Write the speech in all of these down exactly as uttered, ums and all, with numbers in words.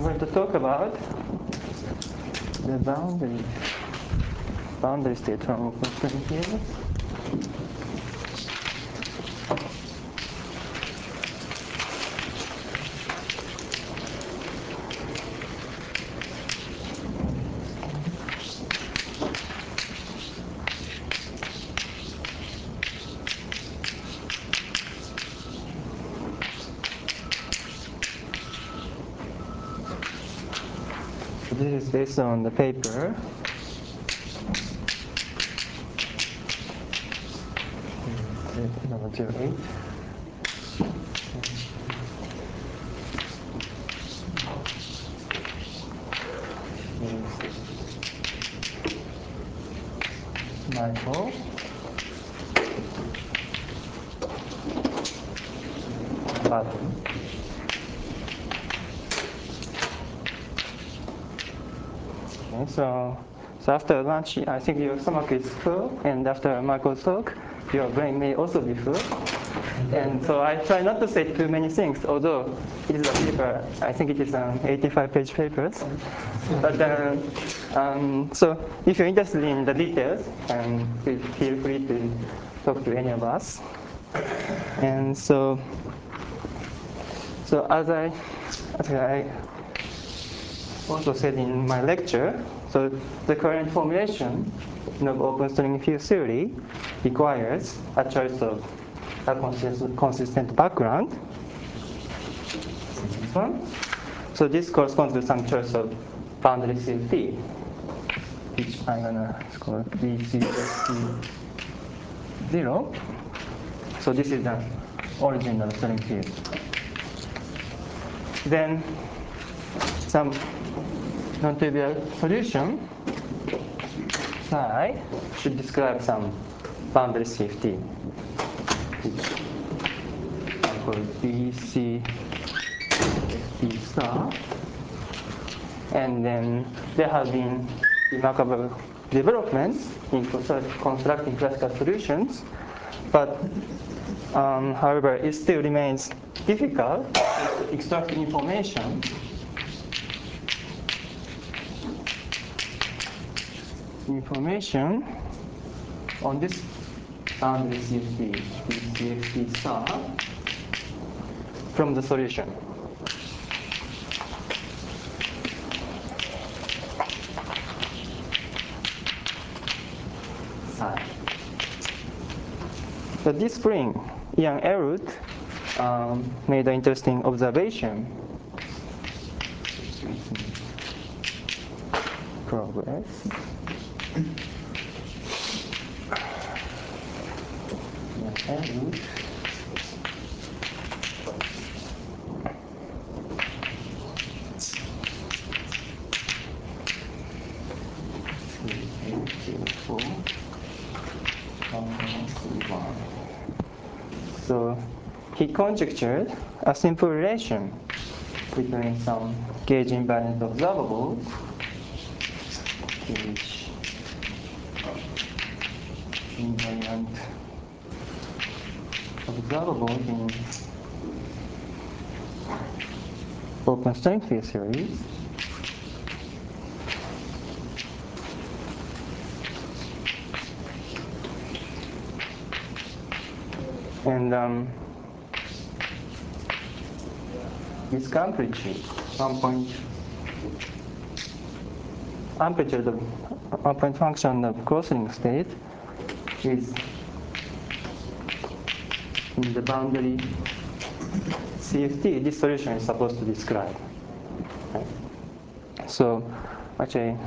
going to talk about the boundary boundary state from open string field. This is based on the paper. Number zero eight. Michael. Button. Okay, so so after lunch, I think your stomach is full, and after Michael's talk, your brain may also be full. And so I try not to say too many things, although it is a paper. I think it is an eighty-five page paper. But um, um, so if you're interested in the details, um, feel feel free to talk to any of us. And so, so as I, as I also said in my lecture, so the current formulation of open string field theory requires a choice of a consistent, consistent background. This one. So this corresponds to some choice of boundary C F T, which I'm gonna call B C F T zero. So this is the origin of the string field. Then some non-trivial solution psi should describe some boundary C F T, which I call B C F T star. And then there have been remarkable developments in constructing classical solutions, but um, however, it still remains difficult to extract information information on this boundary C F T, C F T star, from the solution. But this spring, Ian Elwood um, made an interesting observation. Progress. Ian Elwood. So he conjectured a simple relation between some gauge invariant observable, gauge invariant observable in open string field series, and um, this amplitude, one point amplitude of one point function of crossing state is in the boundary C F T. This solution is supposed to describe. Right? So actually,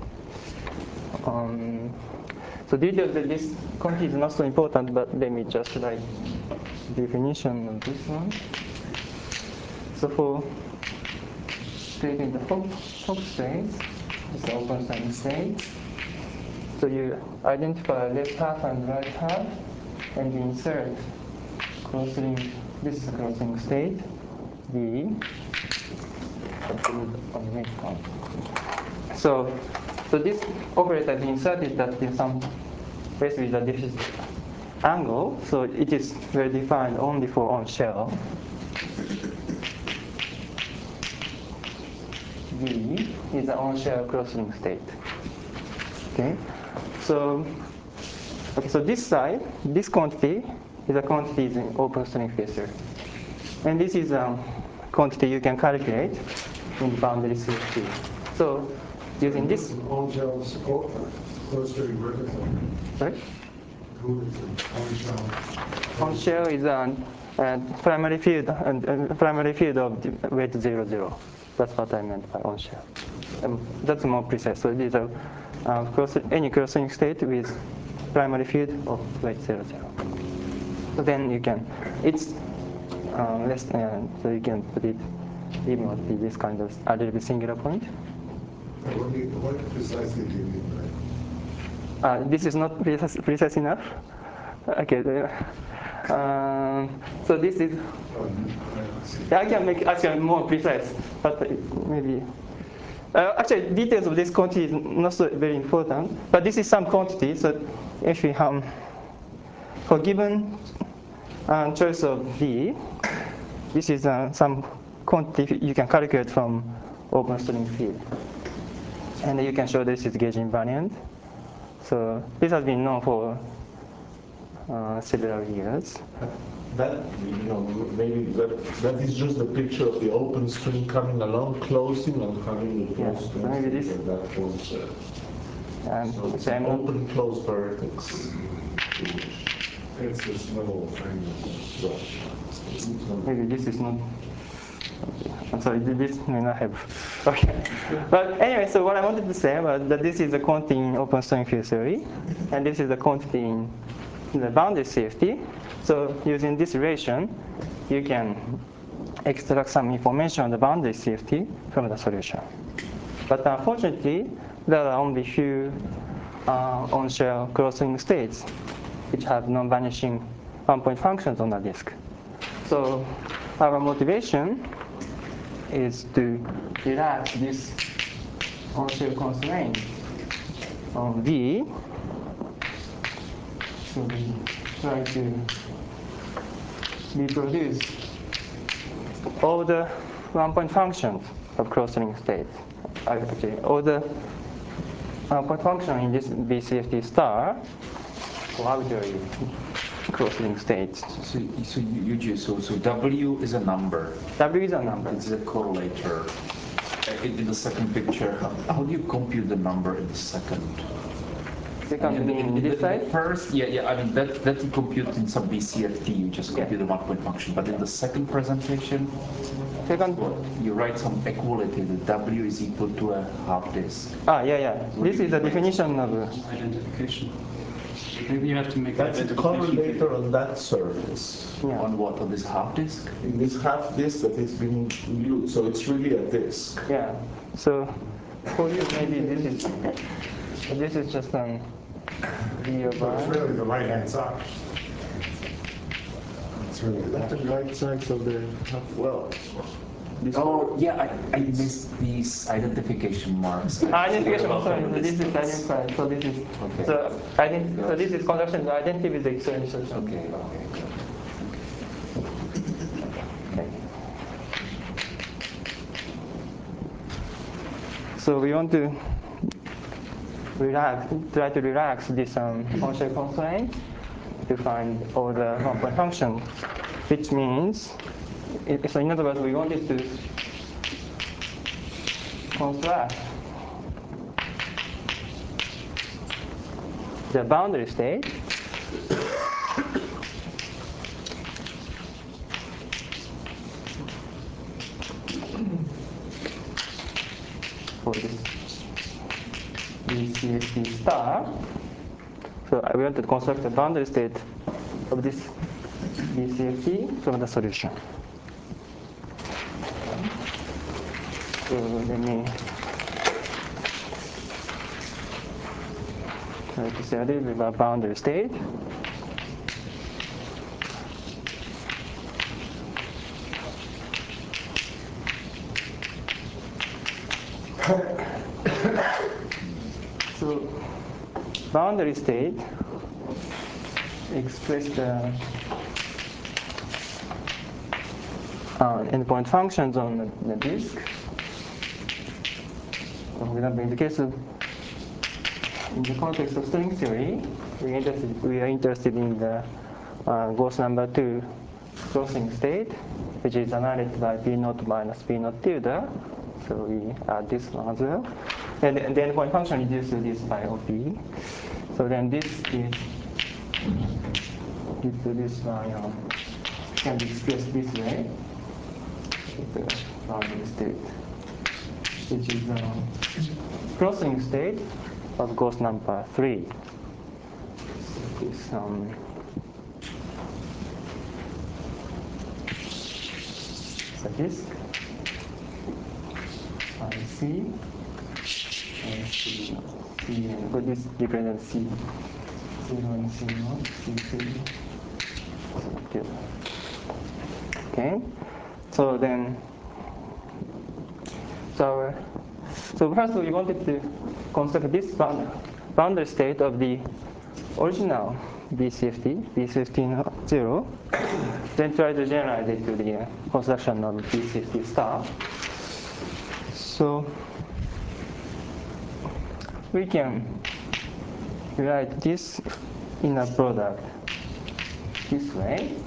um, so details of this quantity is not so important, but let me just write definition of this one. So for taking the top, top state, it's the open string state. So you identify left half and right half, and you insert crossing, this is the crossing state, D, on the midpoint. So, so this operator is inserted that in some place with a deficit angle, so it is well defined only for on shell. V is an on-shell cross-link state. Okay, so okay, so this side, this quantity is a quantity in open string field theory, and this is a quantity you can calculate in boundary C F T. So using this on-shell close-string vertical. Sorry? Who is it? On-shell. On-shell is a uh, primary field and uh, primary field of the weight zero zero. That's what I meant by on-shell. Um, that's more precise. So these are uh, cross, any crossing state with primary field of weight zero zero. So then you can it's uh, less uh, so you can put it even with this kind of a little bit singular point. What, do you, what precisely do you mean by Uh, this is not precise, precise enough. Okay. Um, so this is. Yeah, I can make actually more precise, but maybe. Uh, actually, details of this quantity is not so very important. But this is some quantity. So if we have for given uh, choice of V, this is uh, some quantity you can calculate from open string field, and you can show this is gauge invariant. So this has been known for uh, several years. That, you know, maybe that, that is just the picture of the open string coming along, closing and having the Yeah, closed so maybe this- and that was, uh, Um, so it's so an I'm not- open closed vertex. it's this little thing? Maybe this is not. I'm sorry, this may not have. Okay. But anyway, so what I wanted to say was that this is a quantity in open string field theory, and this is a quantity in the boundary C F T. So using this relation, you can extract some information on the boundary C F T from the solution. But unfortunately, there are only few uh, on-shell crossing states which have non-vanishing one-point functions on the disk. So our motivation is to relax this on-shell constraint on V. So we try to reproduce all the one-point functions of cross-link states. Actually, all the one-point function in this B C F T star for arbitrary cross-link states. So, so you, you just so so W is a number. W is a number. It's a correlator. Uh, In, in the second picture, how, how do you compute the number in the second? Second, In the- in- meaning in this the- in the side. First, yeah, yeah. I mean that that you compute in some B C F T. You just Yeah. compute the one-point function. But in the second presentation, Second. what, you write some equality. The W is equal to a half disk. Ah, yeah, yeah. This is the definition of. Uh, Identification. Maybe you have to make That's a identification. correlator on that surface. yeah. On what? On this half disk? In this half disk that is being used, so it's really a disk. Yeah. So for you, maybe this is this is just an V of So it's I. really the right-hand side. It's really That's that. the right side of the half well. This Oh, yeah. I, I missed these identification marks. I- Identification. What about Sorry, from so the this is distance? identified. So this is Okay. so ident- So this is conduction. The identity with the external solution. Okay, okay. Okay. So we want to relax, try to relax this um, on-shell constraint to find all the one-point function, which means, i- so in other words, we wanted to construct the boundary state for this B C F T star. So I want to construct the boundary state of this B C F T from the solution. So let me try to say a little bit about boundary state. So boundary state express the uh, endpoint functions on the, the disk example, in the case of, in the context of string theory, we are interested, we are interested in the uh, Gauss number two crossing state, which is annihilated by p naught minus p naught tilde. So we add this one as well. And, and the endpoint function reduces this by O P. So then this is, this, this one um, can be expressed this way. The boundary state, which is um, crossing state of Gauss number three. So this um, so this I C and C, C and but this represents C zero and C one, C two, C two. Okay. So then, so, so first we wanted to construct this bound, boundary state of the original B C F T, B C F T zero, then try to generalize it to the construction of B C F T star. So we can write this inner product this way.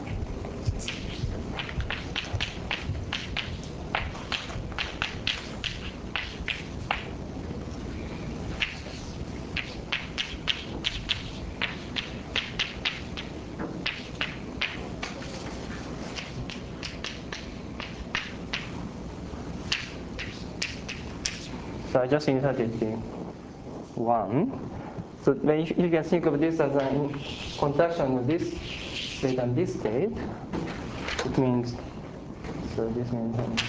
So I just inserted the one. So then you, you can think of this as a contraction of this state and this state. It means, so this means, um,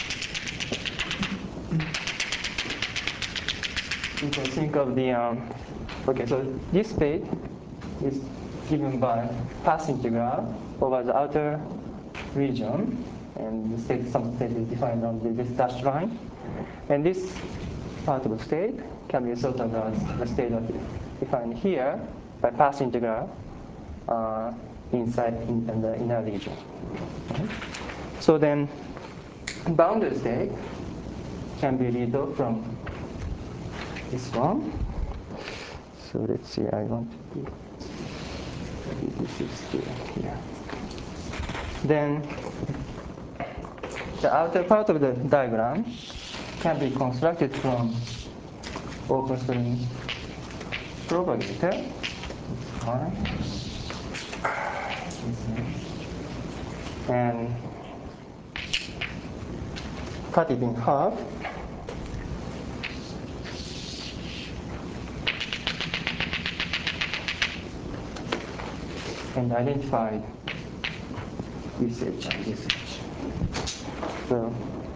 you can think of the, um, okay, so this state is given by path integral over the outer region, and the state, some state is defined on the, this dashed line. And this part of the state can be thought of as the state that is defined here by path integral uh, inside in, in the inner region. Okay. So then, boundary state can be read off from this one. So let's see, I want to do this is here. Then the outer part of the diagram can be constructed from open string propagator. Fine. And cut it in half. And identify this edge and this edge. So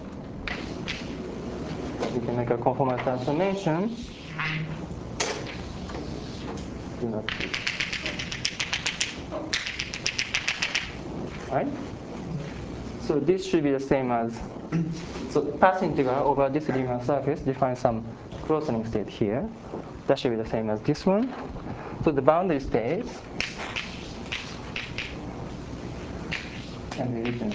we can make a conformal transformation. Do not right? So this should be the same as, so path integral over this Riemann surface defines some closing state here. That should be the same as this one. So the boundary states can be written.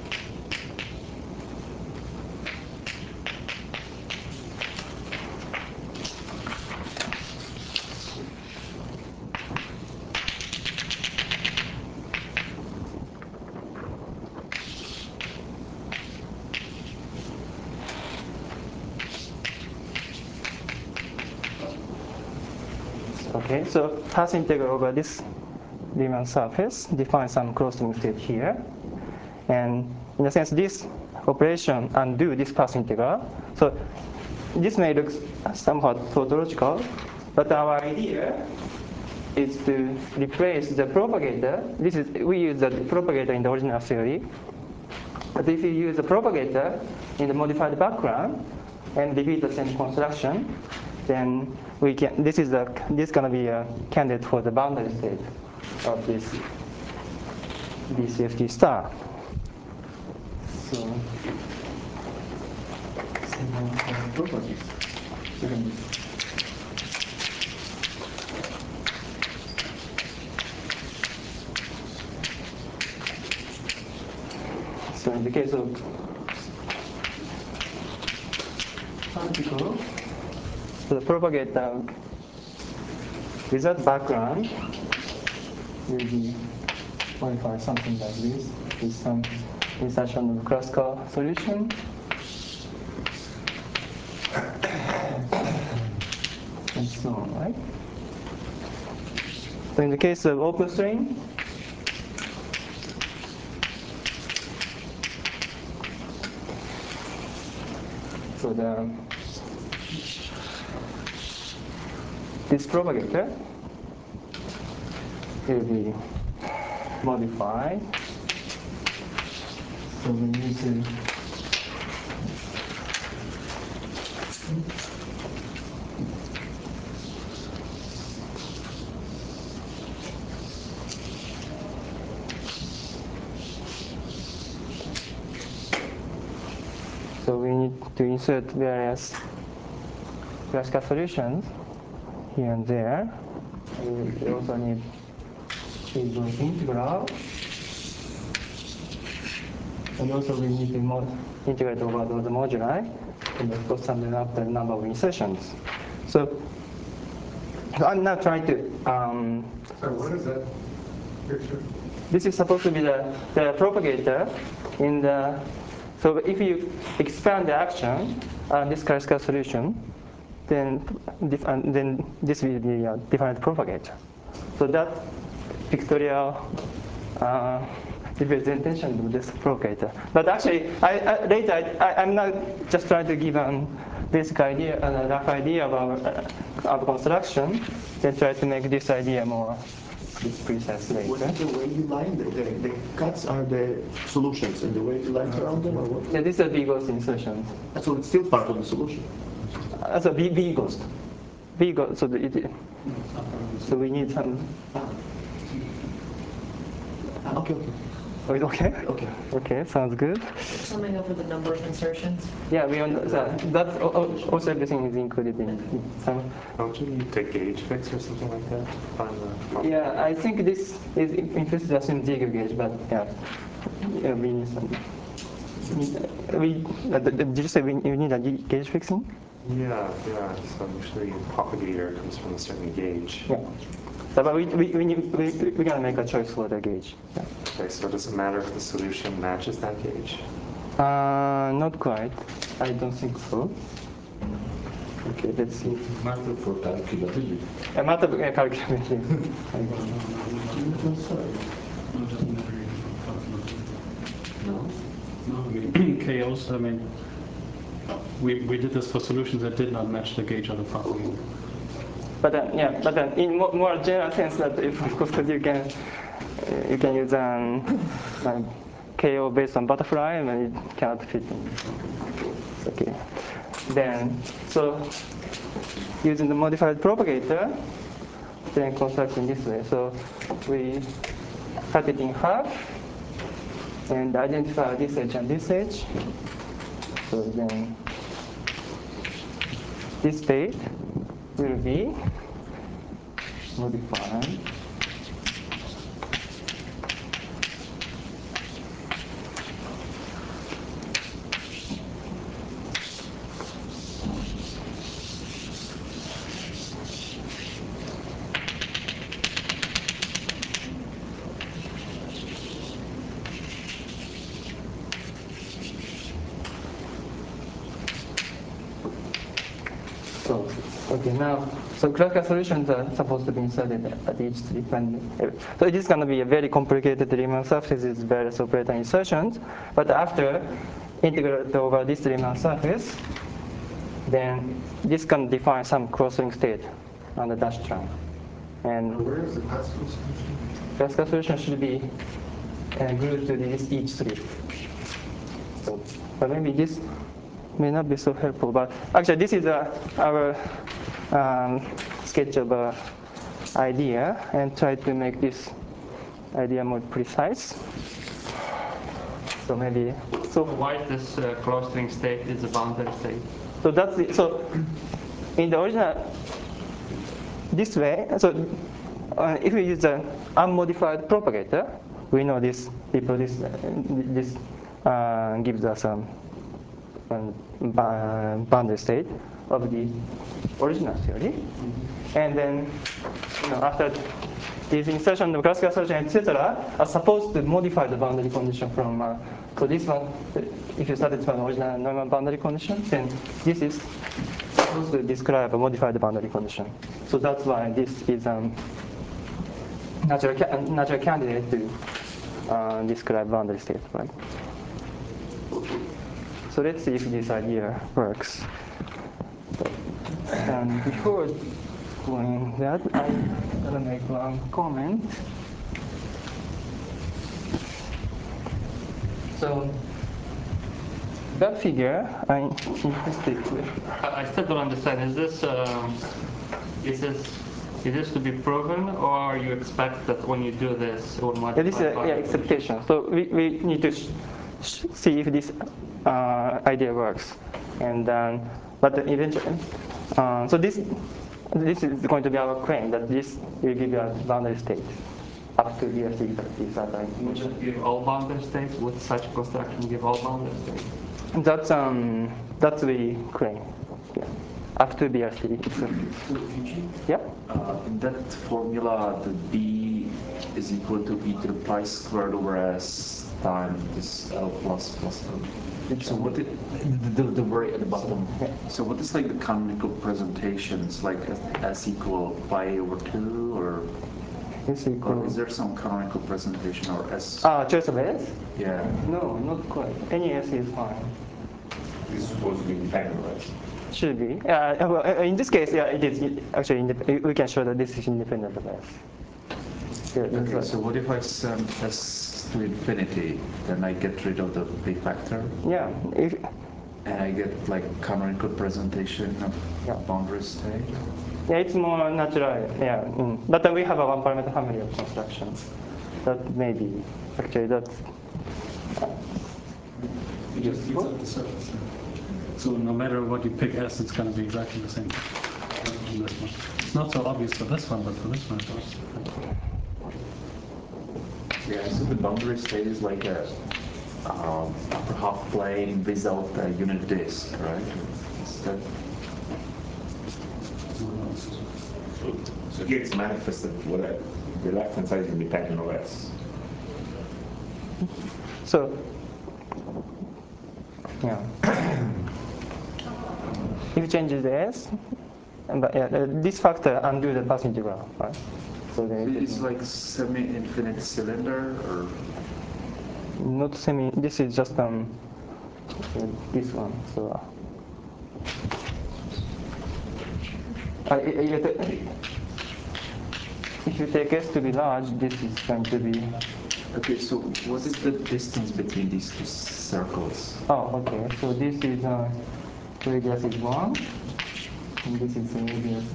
Okay, so path integral over this Riemann surface defines some closing state here. And in a sense, this operation undo this path integral. So this may look somewhat tautological, but our idea is to replace the propagator. This is, we use the propagator in the original theory. But if you use the propagator in the modified background and repeat the same construction, then we can, this is a, this is going to be a candidate for the boundary state of this B C F T star. So, second properties. Second. So in the case of particle, So the propagator without background will be modify something like this with some insertion of classical solution. And so on, right? So in the case of OpenString, so the this propagator will be modified. So we need to So we need to insert various classical solutions here and there. We also need Hilbert integral. And also we need to mod integrate over those moduli and of course summing up the number of insertions. So, so I'm now trying to um, So what is that picture? this is supposed to be the, the propagator in the, so if you expand the action on this classical solution, then, dif- uh, then this will be a different propagator. So that pictorial uh, representation of this propagator. But actually, I, I, later, I, I'm not just trying to give a basic idea, a rough idea about uh, of construction, then try to make this idea more precise later. What is the way you line the, the, the cuts are the solutions and the way you line around them or what? Yeah, this is a B-ghost insertion. So it's still part of the solution. Uh, so B, B-ghost. B-ghost, so, the, it, so we need some, Ah, okay, okay. oh, it's okay? Okay. Okay, sounds good. Summing over the number of insertions. Yeah, we on, so that's al- al- also everything is included in some. Don't you need to gauge fix or something like that on the? Yeah, I think this is implicit to assume zero gauge, but yeah, yeah we need some. We, uh, did you say we, we need a gauge fixing? Yeah, yeah. So usually propagator comes from a certain gauge. Yeah. So, but we, we, we, need, we, we're going to make a choice for the gauge. Yeah. Okay, so does it matter if the solution matches that gauge? Uh, not quite. I don't think so. Okay, let's see. Matter for calculability. A matter of uh, calculability. No, it doesn't matter. No? No, I mean, K Os, I mean, we, we did this for solutions that did not match the gauge of the propagator. But then, yeah, but then in more, more general sense that if, of course, because you can, uh, you can use um, like K O based on butterfly and then it cannot fit in. Okay. Then, so using the modified propagator, then construct in this way. So we cut it in half and identify this edge and this edge. So then this state will be modified So, okay, now, so classical solutions are supposed to be inserted at each strip. And uh, so it is going to be a very complicated Riemann surface with various operator insertions. But after integrate over this Riemann surface, then this can define some crossing state on the dashed line. And Where is the classical solution? classical solution should be uh, glued to this each strip. So, but maybe this may not be so helpful, but actually this is a, our um, sketch of a idea and try to make this idea more precise. So maybe, so Why is this uh, clustering state is a bounded state? so that's the, so in the original, this way, so uh, if we use an unmodified propagator, we know this, people, this, uh, this uh, gives us um, different ba- boundary state of the original theory. And then, you know, after these insertion of classical solution, et cetera, are supposed to modify the boundary condition from, uh, so this one, if you satisfy the original normal boundary condition, then this is supposed to describe a modified boundary condition. So that's why this is um, natural, ca- natural candidate to uh, describe boundary state, right? So let's see if this idea works. And before doing that, I'm gonna make one comment. So that figure, I simplistically. I I still don't understand. Is this um, is this is this to be proven, or you expect that when you do this, it will modify? Yeah, this is a, boundary yeah, condition? expectation. So we, we need to sh- sh- see if this uh, idea works. And um, but eventually, uh, so this this is going to be our claim that this will give you a boundary state up to the these other Would it give all boundary states? Would such construction give all boundary states? That's um that's we claim. Yeah. Up to B R C. So, Fiji, Yeah. uh, in that formula, the B is equal to e to the pi squared over s times this L plus plus L. So what it, the, the very at the bottom. So what is like the canonical presentation? It's like s, s equal pi over two, or, It's or equal. is there some canonical presentation or s? Ah, choice of S? Yeah. No, not quite. Any S is fine. It's supposed to be independent, right? Should be. Uh, well, uh, in this case, yeah, it is actually. Indep- we can show that this is independent of S. Yeah, that's Okay, right. so what if I send s to infinity? Then I get rid of the big factor, Yeah. If, and I get like canonical presentation of Yeah. boundary state. yeah, it's more natural. Yeah. Mm. But then we have a one-parameter family of constructions. That may be actually that's. It just heats up the surface. So no matter what you pick S, it's going to be exactly the same. On this one. It's not so obvious for this one, but for this one, it was. Yeah, so the boundary state is like a um, upper half plane without a unit disk, right? Is that, So, so here it's manifested where the left-hand side is independent of S. So. Yeah. If you change the S, but yeah, uh, this factor undo the path integral, right? So then it it's is like semi-infinite cylinder, or not semi. This is just um uh, this one. So. Uh, uh, it- it- if you take S to be large, this is going to be. okay. So what is the distance between these two circles? Oh, okay. So this is uh, radius is one, and this is the radius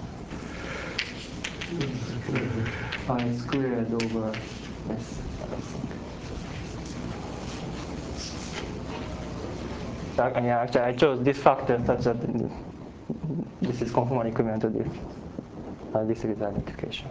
pi squared over S. I think. So, uh, yeah, actually, I chose this factor such that this is conformally equivalent to this. Uh, this is identification.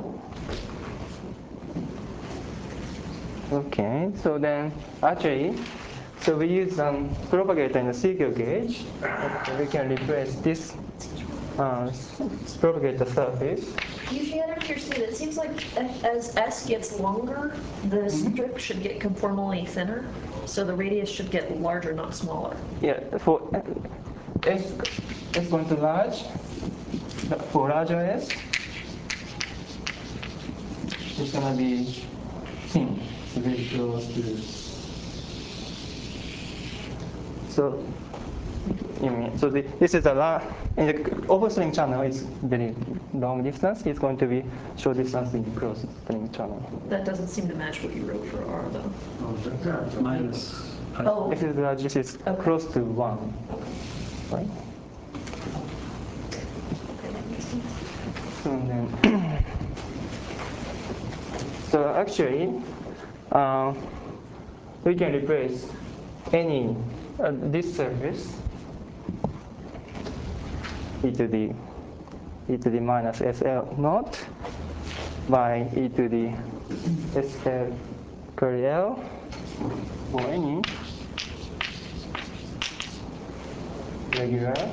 Okay, so then actually, so we use um, propagator in the Siegel gauge. We can replace this uh, propagator surface. Usually, I don't understand. It seems like as S gets longer, the strip should get conformally thinner, so the radius should get larger, not smaller. Yeah, for uh, S, S going to large, but for larger S, it's gonna be thin, very close to. So, you mean, so the, this is a long, in the overstring channel, it's very long distance. It's going to be short distance in the cross string channel. That doesn't seem to match what you wrote for R, though. Oh, minus. pi. Oh, This is large, this is Okay. close to one, right? So then, so actually, uh, we can replace any uh, this surface e to the e to the minus S L naught by e to the S L curly L for any regular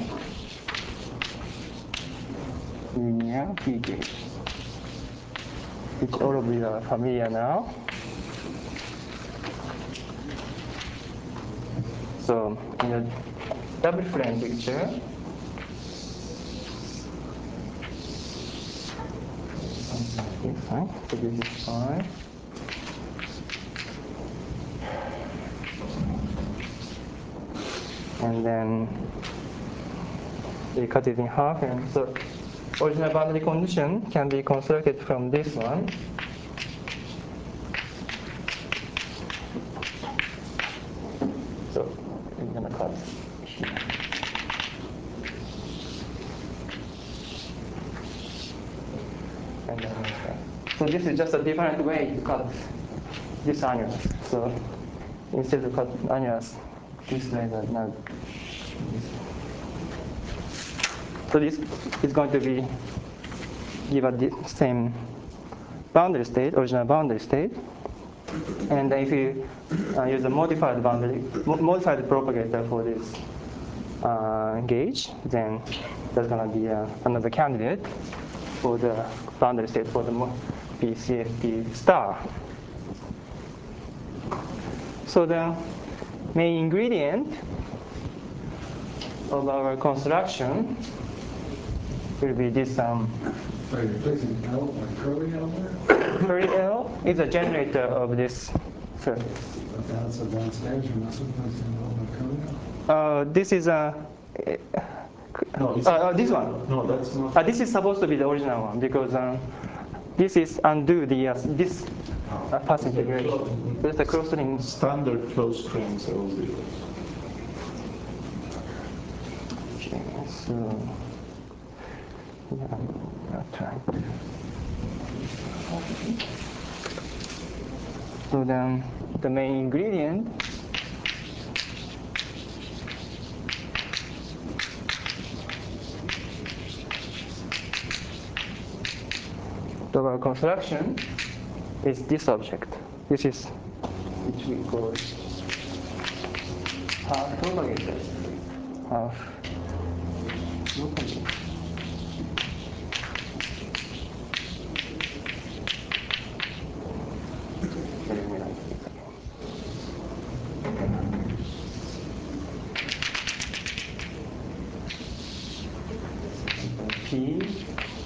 linear P gauge, which all of you are familiar now. So in a double frame picture, okay, fine. So this is fine. And then we cut it in half, and so original boundary condition can be constructed from this one. So I'm gonna cut here. And then, uh, so this is just a different way to cut this annulus. So instead of cut annulus this way, that now this. So this is going to be give us the same boundary state, original boundary state. And if you uh, use a modified boundary, mo modified propagator for this uh, gauge, then there's going to be uh, another candidate for the boundary state for the P C F T star. So the main ingredient of our construction will be this um, Are you replacing L by curly L there? curly L is a generator of this surface. But that's a downstairs, you're not replacing L by curly L? Uh, this is a No, it's, uh, uh, this one. no, that's not. Uh, this is supposed to be the original one because um, this is undo the uh, this uh, path integration. There's a cross-link. Standard closed strings L zero. Okay, so yeah, I'm not trying to. So then the main ingredient of our construction is this object. This is which we call half propagator. Half propagator. Let me write it again. P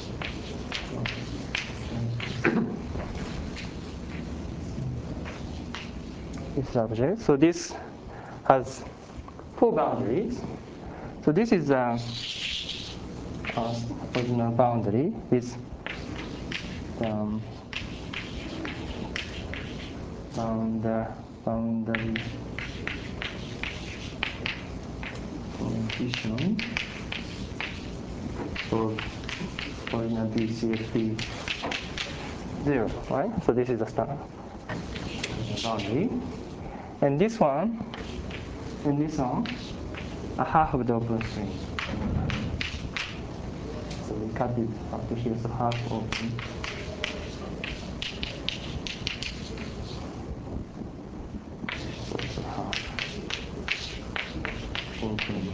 this object. So this has four boundaries. So this is a, a original boundary with um, bound, uh, boundary condition for original B C F P zero, right? So this is the standard boundary. And this one, and this one, a half of the open string. So we cut it up to here, so half open. So it's a half open.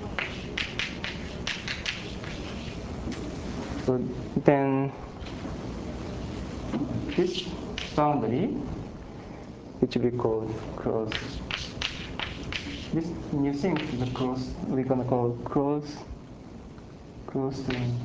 So then this boundary, which we call cross. This new thing, the cross, we're gonna call cross, cross string.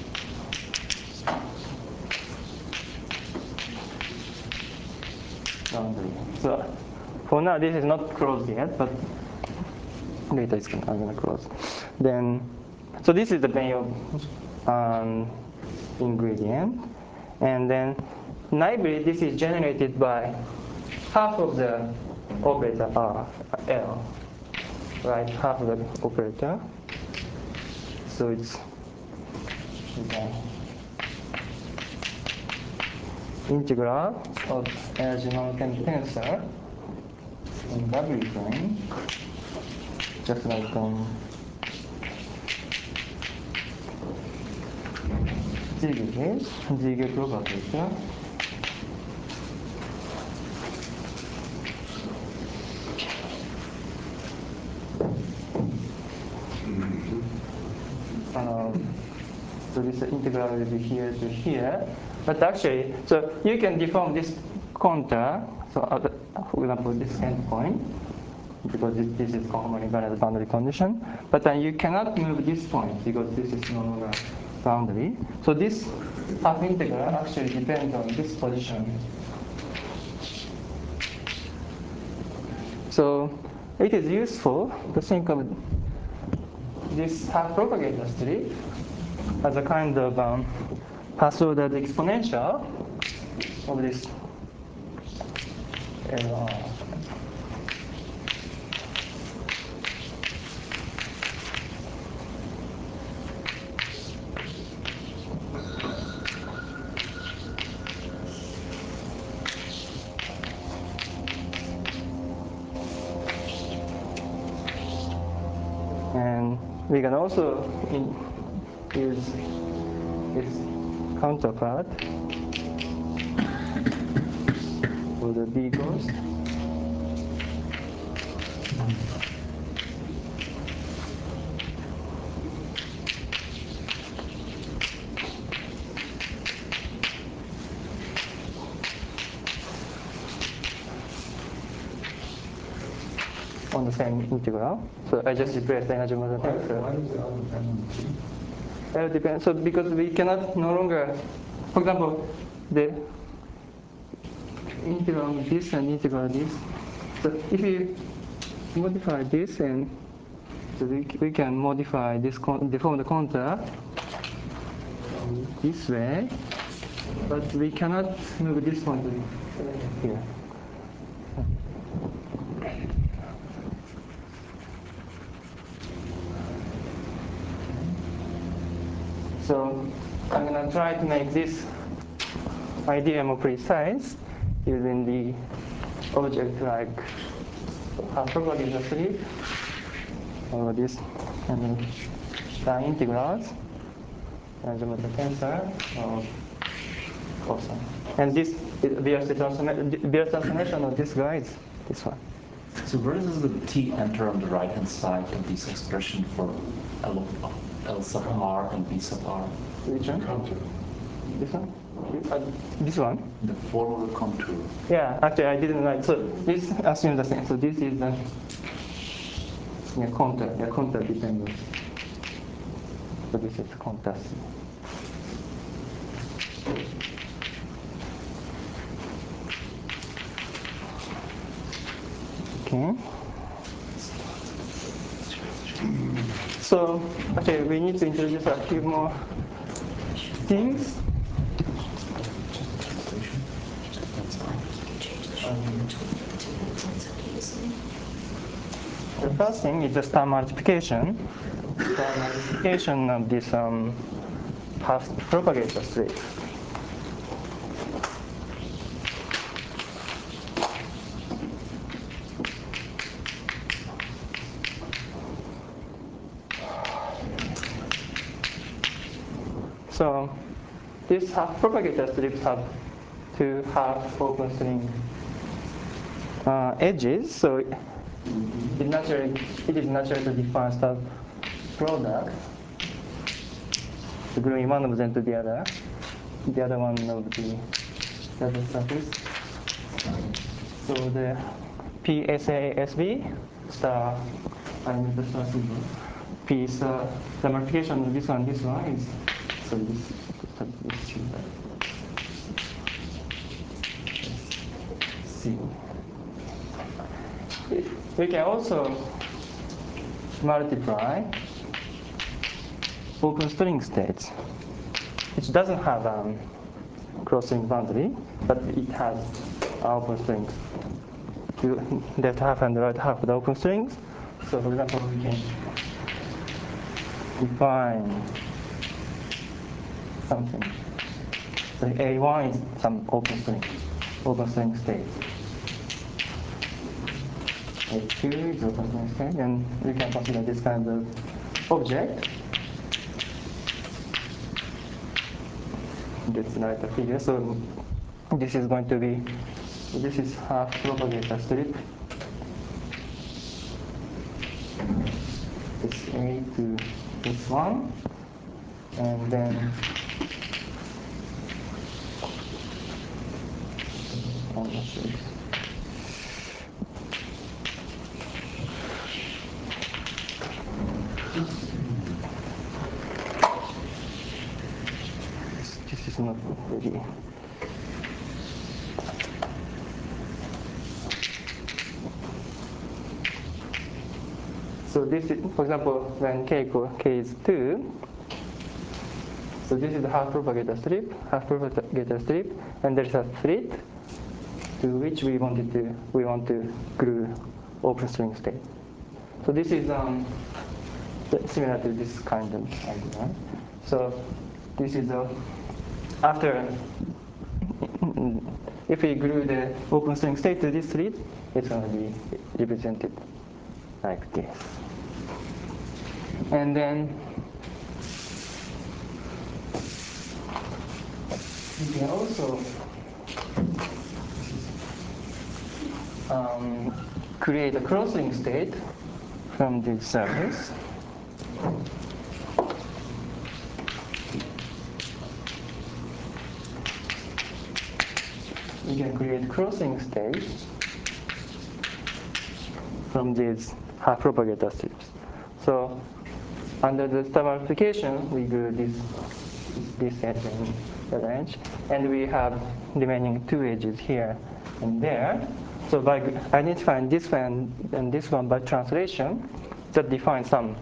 Boundary. So for now, this is not closed yet, but later it's gonna, I'm gonna close. Then, so this is the main um, ingredient, and then naively this is generated by half of the operator R, L, right? Half of the operator. So it's okay. Integral of energy mountain tensor in W plane, just like um, Z gauge, Z gauge propagator. So, so this integral will be here to here. But actually, so you can deform this contour. So, uh, for example, this endpoint, because this, this is conformally balanced boundary condition. But then you cannot move this point because this is no longer boundary. So this half integral actually depends on this position. So it is useful to think of this half propagator strip as a kind of um, first order exponential of this uh, and we can also in, use its counterpart for the B ghost. On the same integral. So I just replace the energy model tensor. Why is the L dependent? L depends. So because we cannot no longer, for example, the integral of this and integral of this. So if you modify this, and so we, we can modify this, deform the contour this way, but we cannot move this one to here. So I'm going to try to make this idea more precise using the object like half propagator strip or this and then line integrals and the tensor or cosine. And this Beer's transformation, Beer's transformation of this guy is this one. So where does the t enter on the right hand side of this expression for L, L sub r and B sub r? Which one? This one? Uh, this one? The formal contour. Yeah, actually I didn't write. So this assumes the same. So this is the yeah, contour, yeah, contour dependent. So this is contour. Okay. So actually we need to introduce a few more things. The first thing is the star multiplication. Star multiplication of this um, half propagator strip. So these half propagator strips have two half open string uh, edges. So it, naturally, it is natural to define star product, gluing one of them to the other, the other one of the other surface. So the P S A S B star, I mean the star symbol. P star, the multiplication of this one, this one is so this this C. We can also multiply open string states, which doesn't have a um, crossing boundary, but it has open strings. Left half and the right half of the open strings. So for example, we can define something. So A one is some open string, open string state. A two is open string state, and we can consider this kind of object. Let's write the figure. So this is going to be, this is half propagator strip. This A to this one. and then I'm not sure. This, this is not really. So this is, for example, when k equal k is two, so this is the half propagator strip, half propagator strip, and there is a slit to which we wanted to we want to glue open string state. So this is um, similar to this kind of idea. So this is a after if we glue the open string state to this slit, it's going to be represented like this. And then you can also um, create a cross-link state from this surface. You can create cross-link state from these half propagator strips. So under the star multiplication, we glue this this edge and that edge, and we have remaining two edges here and there. So by identifying this one and this one by translation, that defines some.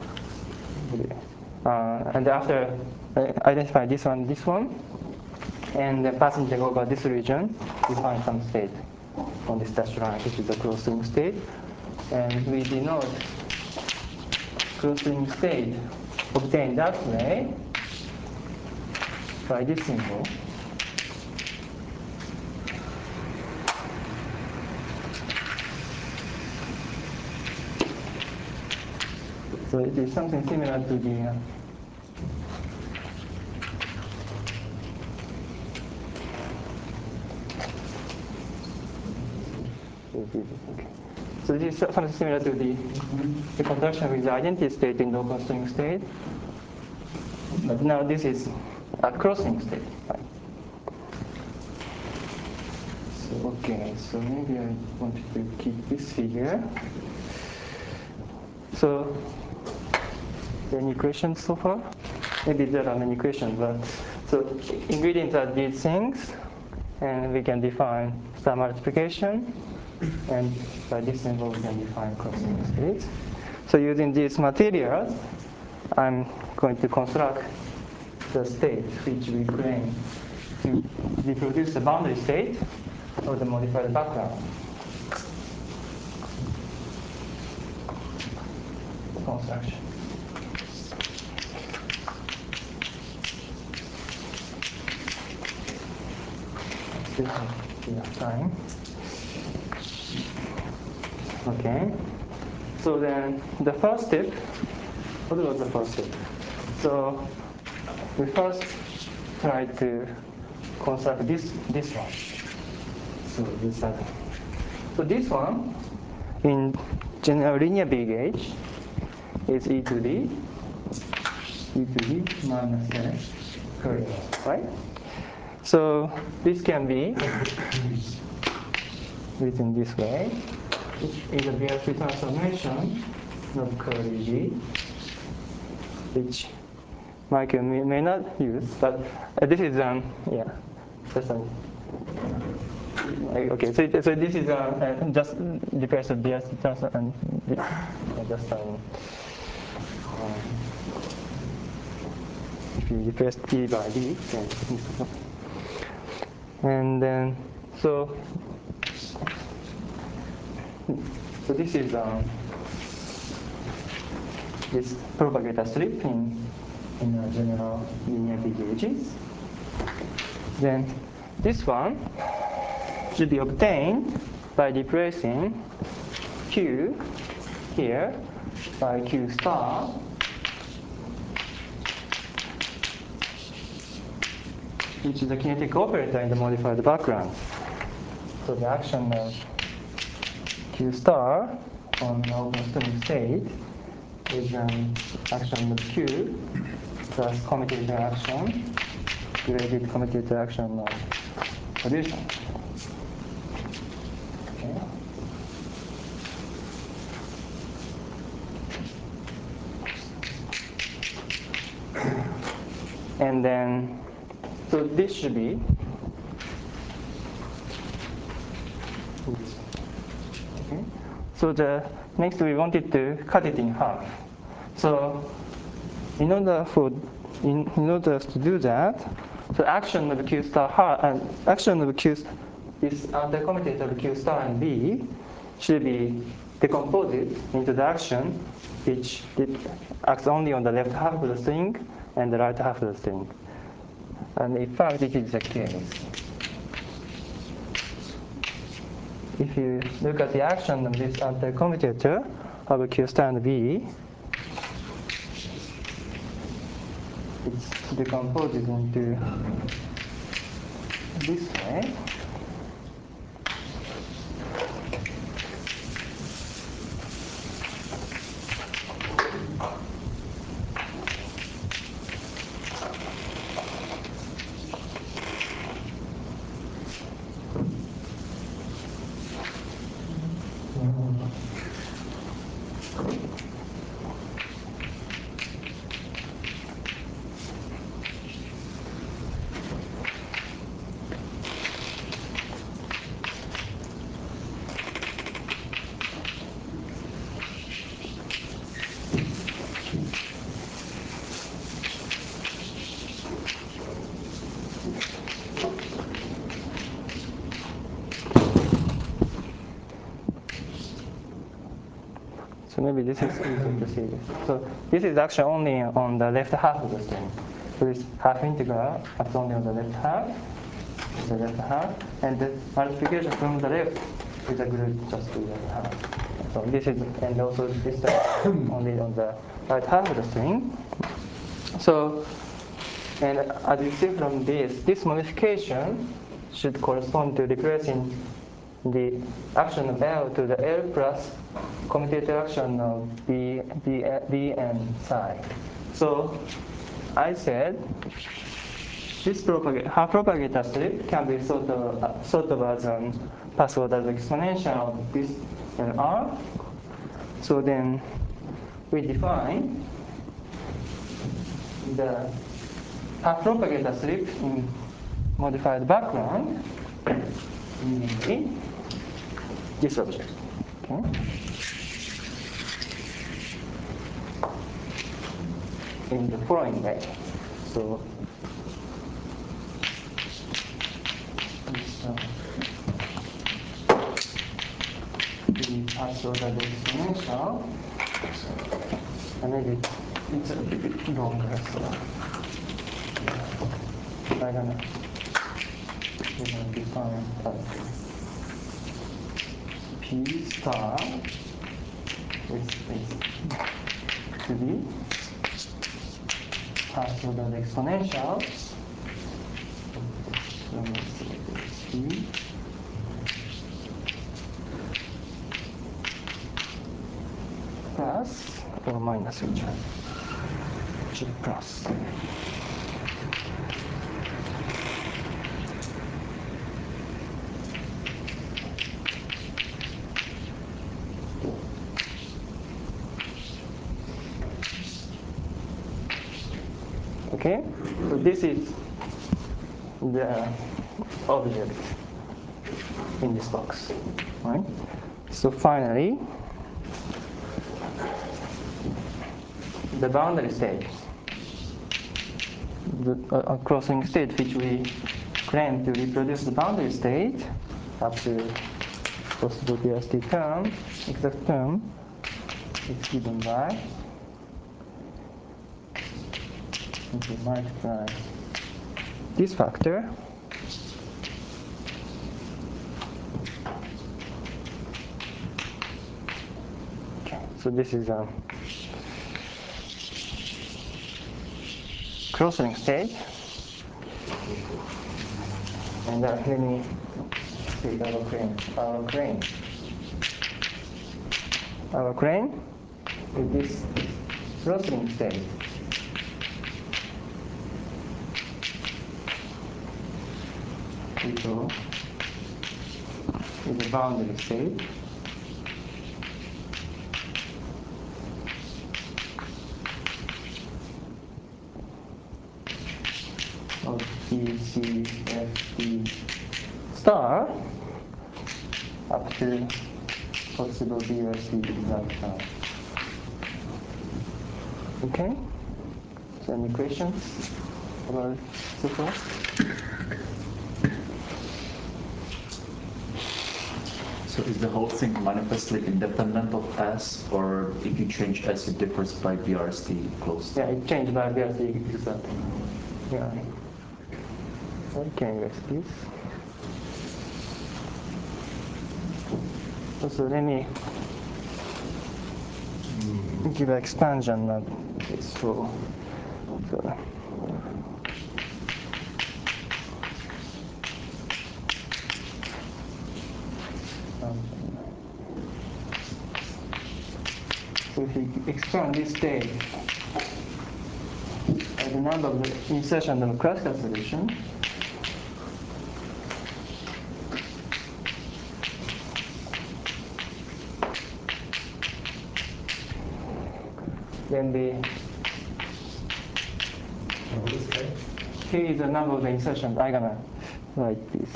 Uh, and after identifying this one, this one, and then passing them over this region, we find some state on this dashed line, which is a cross-link state, and we denote cross-link state obtained that way by this symbol. So it is something similar to the uh, okay. So this is something similar to the, the construction with the identity state in the open string state. But now this is a crossing state. Right? So okay, so maybe I wanted to keep this figure. So any questions so far? Maybe there are many questions, but so ingredients are these things, and we can define star multiplication, and by this symbol we can define crossing states. So using these materials, I'm going to construct the state which we claim to reproduce the boundary state of the modified background. Construction. Still have enough time. Okay. So then the first step, what was the first step? So we first tried to construct this this one. So this uh, so this one in general linear B gauge is e to the e to the minus s curl, right? So this can be written this way. It is a B R three transformation of curly G, which Michael may, may not use, but uh, this is um yeah, just um, okay. So it, so this is uh, uh, just depends on B R three transform and uh, just um, um if you replace D by D, then and then so. So this is um, this propagator strip in, in a general linear B gauges. Then this one should be obtained by replacing Q here by Q star which is a kinetic operator in the modified background. So the action of Q star on the open string state is an action of Q plus commutator action, graded commutator action of solution. Okay. And then, so this should be okay. So the next we wanted to cut it in half. So in order for in, in order to do that, the action of Q star half and action of Q is uh, the commutator of Q star and B should be decomposed into the action which it acts only on the left half of the string and the right half of the string. And in fact, it is the case. If you look at the action of this anti-commutator of Q star and B, it's decomposed into this way. So maybe this is easy to see. So this is actually only on the left half of the string. So this half integral acts only on the left half, the left half, and the multiplication from the left is a group just to the left half. So this is, and also this is only on the right half of the string. So, and as you see from this, this modification should correspond to replacing the action of L to the L plus commutator action of B, B, B and psi. So I said this propagate, half propagator strip can be thought of, uh, thought of as a path order exponential of this and R. So then we define the half propagator strip in modified background, namely this object. Okay. In the following way. So this uh, the path order exponential, and maybe it's a bit longer, so I'm gonna, we're gonna define as P star with space to be path order exponential. So let me see this P plus or minus which one? G plus. Okay, so this is the object in this box, right? So finally, the boundary state, the uh, crossing state which we claim to reproduce the boundary state up to possible B R S T term, exact term, is given by, if we multiply this factor okay, so this is a crossing state, and uh, let me see our crane. Our crane. Our crane is this crossing state. zero is a boundary state. Of B, C, F, D star up to possible B or C exact term. Okay? So any questions about so far? So is the whole thing manifestly independent of S, or if you change S, it differs by B R S T close? Yeah, it changed by B R C exact. Yeah. Okay, yes, please. So let me give an expansion of this rule. So, um, so if you expand this state as the number of the insertion of a classical solution, then the K is the number of the insertions. I'm gonna write this.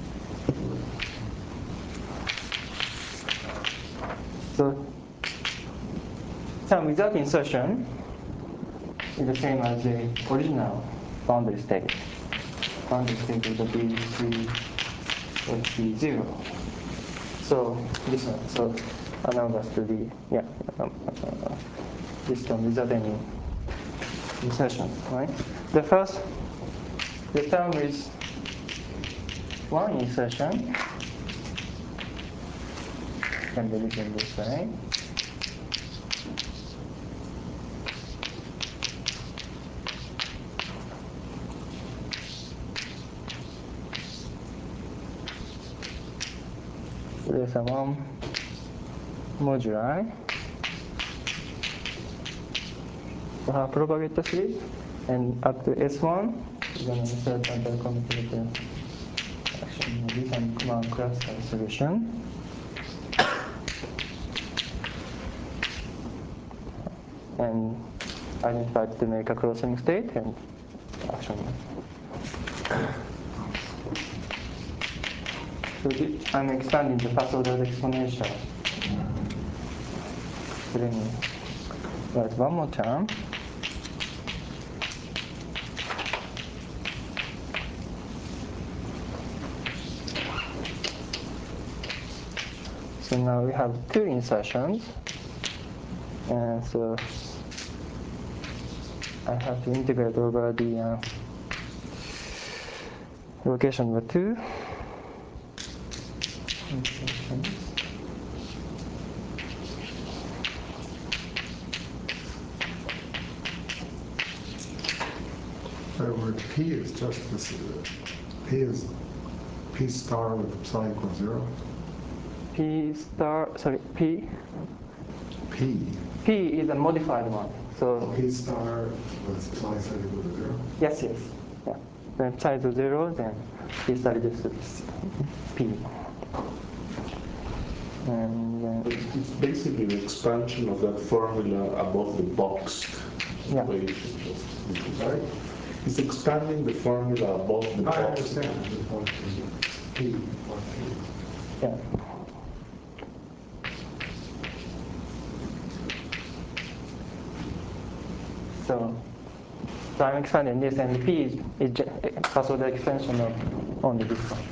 So term without insertion is the same as the original boundary state. Boundary state is the B, C, or C zero. So this one, so analogous to the yeah, um, uh, this term without any insertion, right? The first, the term with one insertion can be written this way. So there's a one moduli for our propagator series, and up to S one, we're going to insert under commutative action this one one classical solution. And identify to make a closing state and action. So I'm expanding the first order exponential. So let me write one more term. So now we have two insertions, and so I have to integrate over the uh, location of the two insertions. In other words, P is just this, uh, P is P star with psi equals zero. P star, sorry, P. P. P is a modified one. So P star with psi set equal to zero. yes, yes, yeah. When psi is zero, then P star reduces P. And then, It's basically the expansion of that formula above the boxed yeah. equation. Right? It's expanding the formula above the I boxed. understand the point. P, point P. Yeah. So, so I'm expanding this, and P is, is just also the extension of only this one.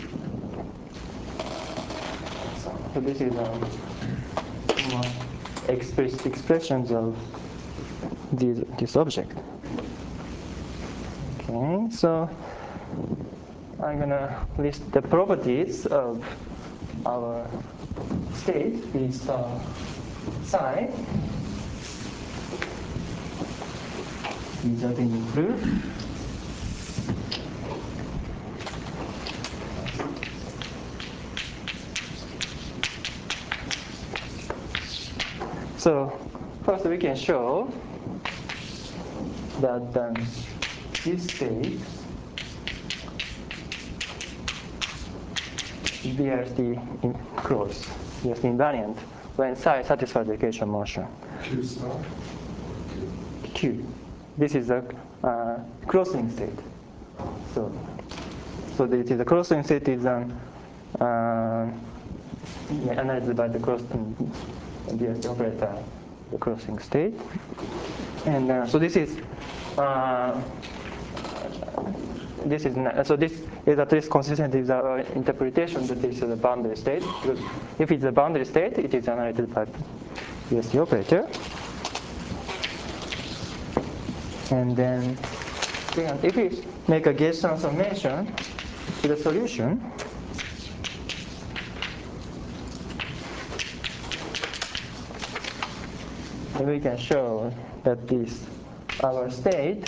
So, so this is um, more express expressions of this this object. Okay, so I'm gonna list the properties of our state B star psi without any proof. So first we can show that um, this state B R S T in closed, B R S T invariant when psi satisfies the equation motion. Q star? Q. This is the uh, crossing state. So, so this is the crossing state is um, uh, yeah, analyzed by the crossing B R S T operator, the crossing state, and uh, so this is. Uh, This is not, so this is at least consistent with our interpretation that this is a boundary state. Because if it's a boundary state, it is generated by B R S T operator. And then, and if we make a gauge transformation to the solution, then we can show that this our state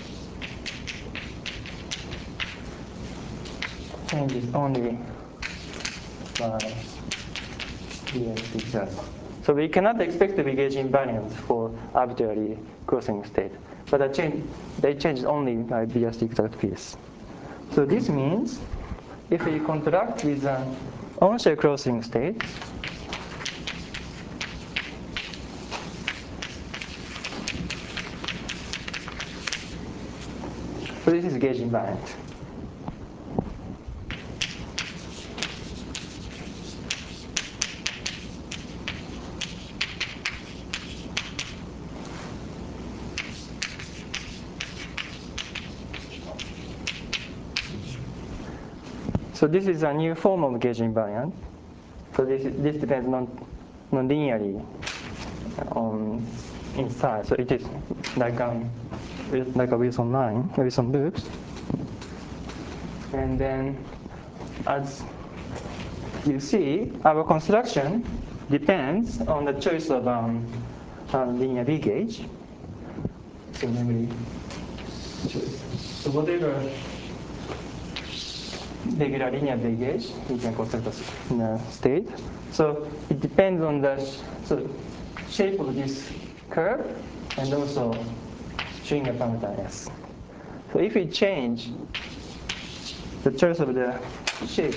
changes only by B R S T exact. So we cannot expect to be gauge invariant for arbitrary crossing state, but the change, they change only by B R S T exact piece. So this means if we contract with an on-shell crossing state, so this is gauge invariant. So this is a new form of gauge invariant. So this this depends non non-linearly on in size. So it is like um like a Wilson line, Wilson loops. And then, as you see, our construction depends on the choice of um, um linear B gauge. So maybe so whatever regular linear B gauge, we can construct a in a state. So it depends on the sh so shape of this curve and also Schwinger parameter S. So if we change the choice of the shape,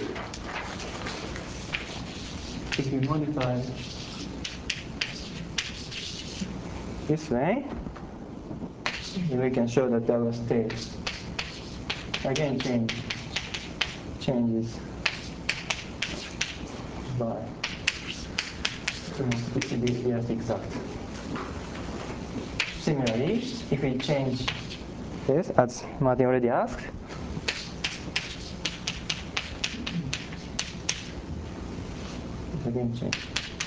if we modify this way, then we can show that our state again change. changes by B R S T exact. Similarly, if we change this, as Martin already asked, again change.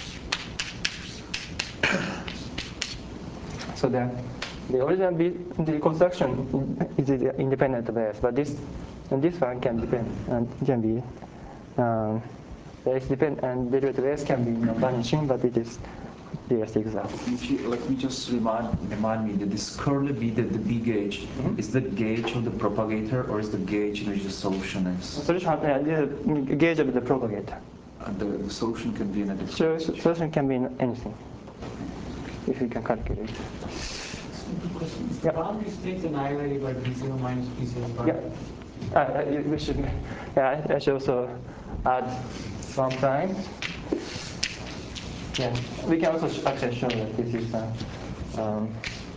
So the the original B, the construction is independent of S, but this and this one can depend and can be um, the S depend and derivative S can be non-vanishing, but it is B R S T exact. If you, let me just remind remind me that this curly B, the, the B gauge, mm-hmm. is the gauge of the propagator or is the gauge in which the solution is? The solution, uh, the gauge of the propagator. And the, the solution can be in a different so, so solution can be in anything, if you can calculate. Is the boundary state annihilated by B zero minus B zero bar? Yeah. Uh, we should, yeah, I should also add some time. Yeah, we can also actually show that this is uh, um,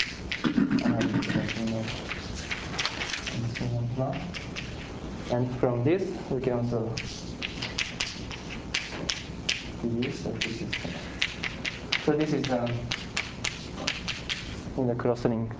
and from this we can also deduce that this is. So this is um, in the cross-link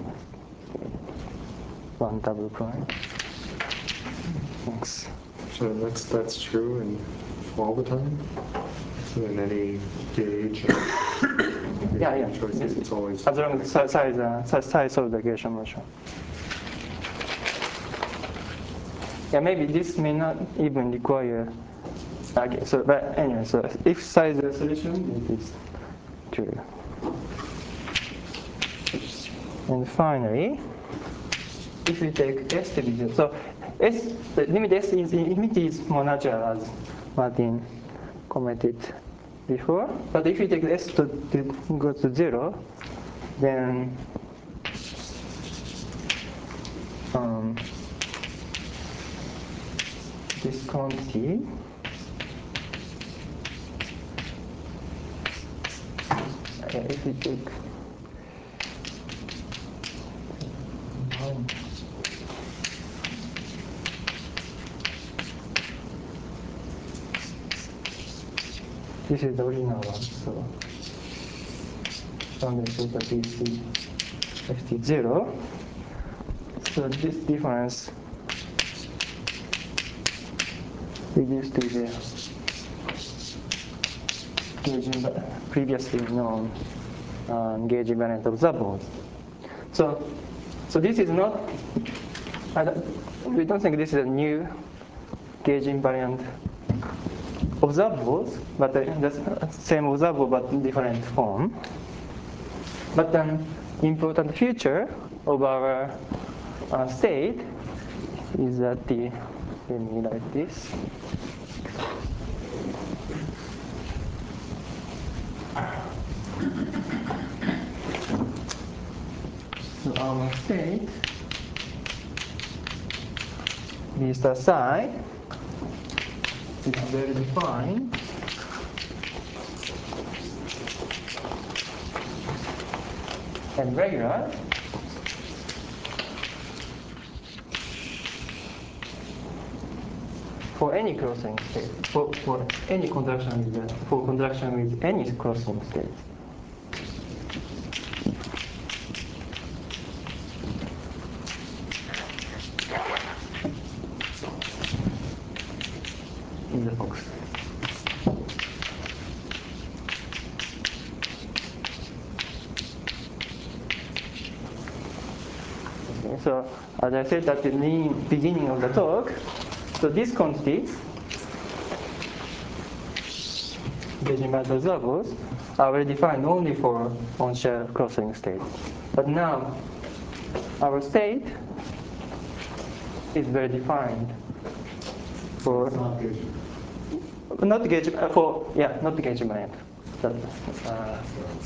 one double prime. Thanks. So that's that's true and all the time? So in any gauge? Yeah, yeah. Choices, It's, it's always. as long as the size, uh, size, size of the gauge motion. Yeah, maybe this may not even require. Okay, so but anyway, so if size is a solution, it is true. And finally, if we take S to be zero, so S, the limit S is limit is more natural as Martin commented before. But if we take S to, to go to zero, then um, this quantity yeah, if we take this is the original one, so boundary delta B C F T zero. So this difference reduced to the gauge inv- previously known uh, gauge invariant observable. So, so this is not. I don't, we don't think this is a new gauge invariant observables, but uh, the same observable but in different form. But an important feature of our uh, state is that the, let me write this. So our state is the psi is very defined and regular for any crossing state, for, for any conduction with the, for conduction with any crossing state. In the box. Okay, so as I said at the beginning of the talk, so these quantities, gauge invariant observables, are well defined only for on-shell crossing state. But now, our state is well defined for not gauge uh, for yeah not the gauge invariant. That, uh,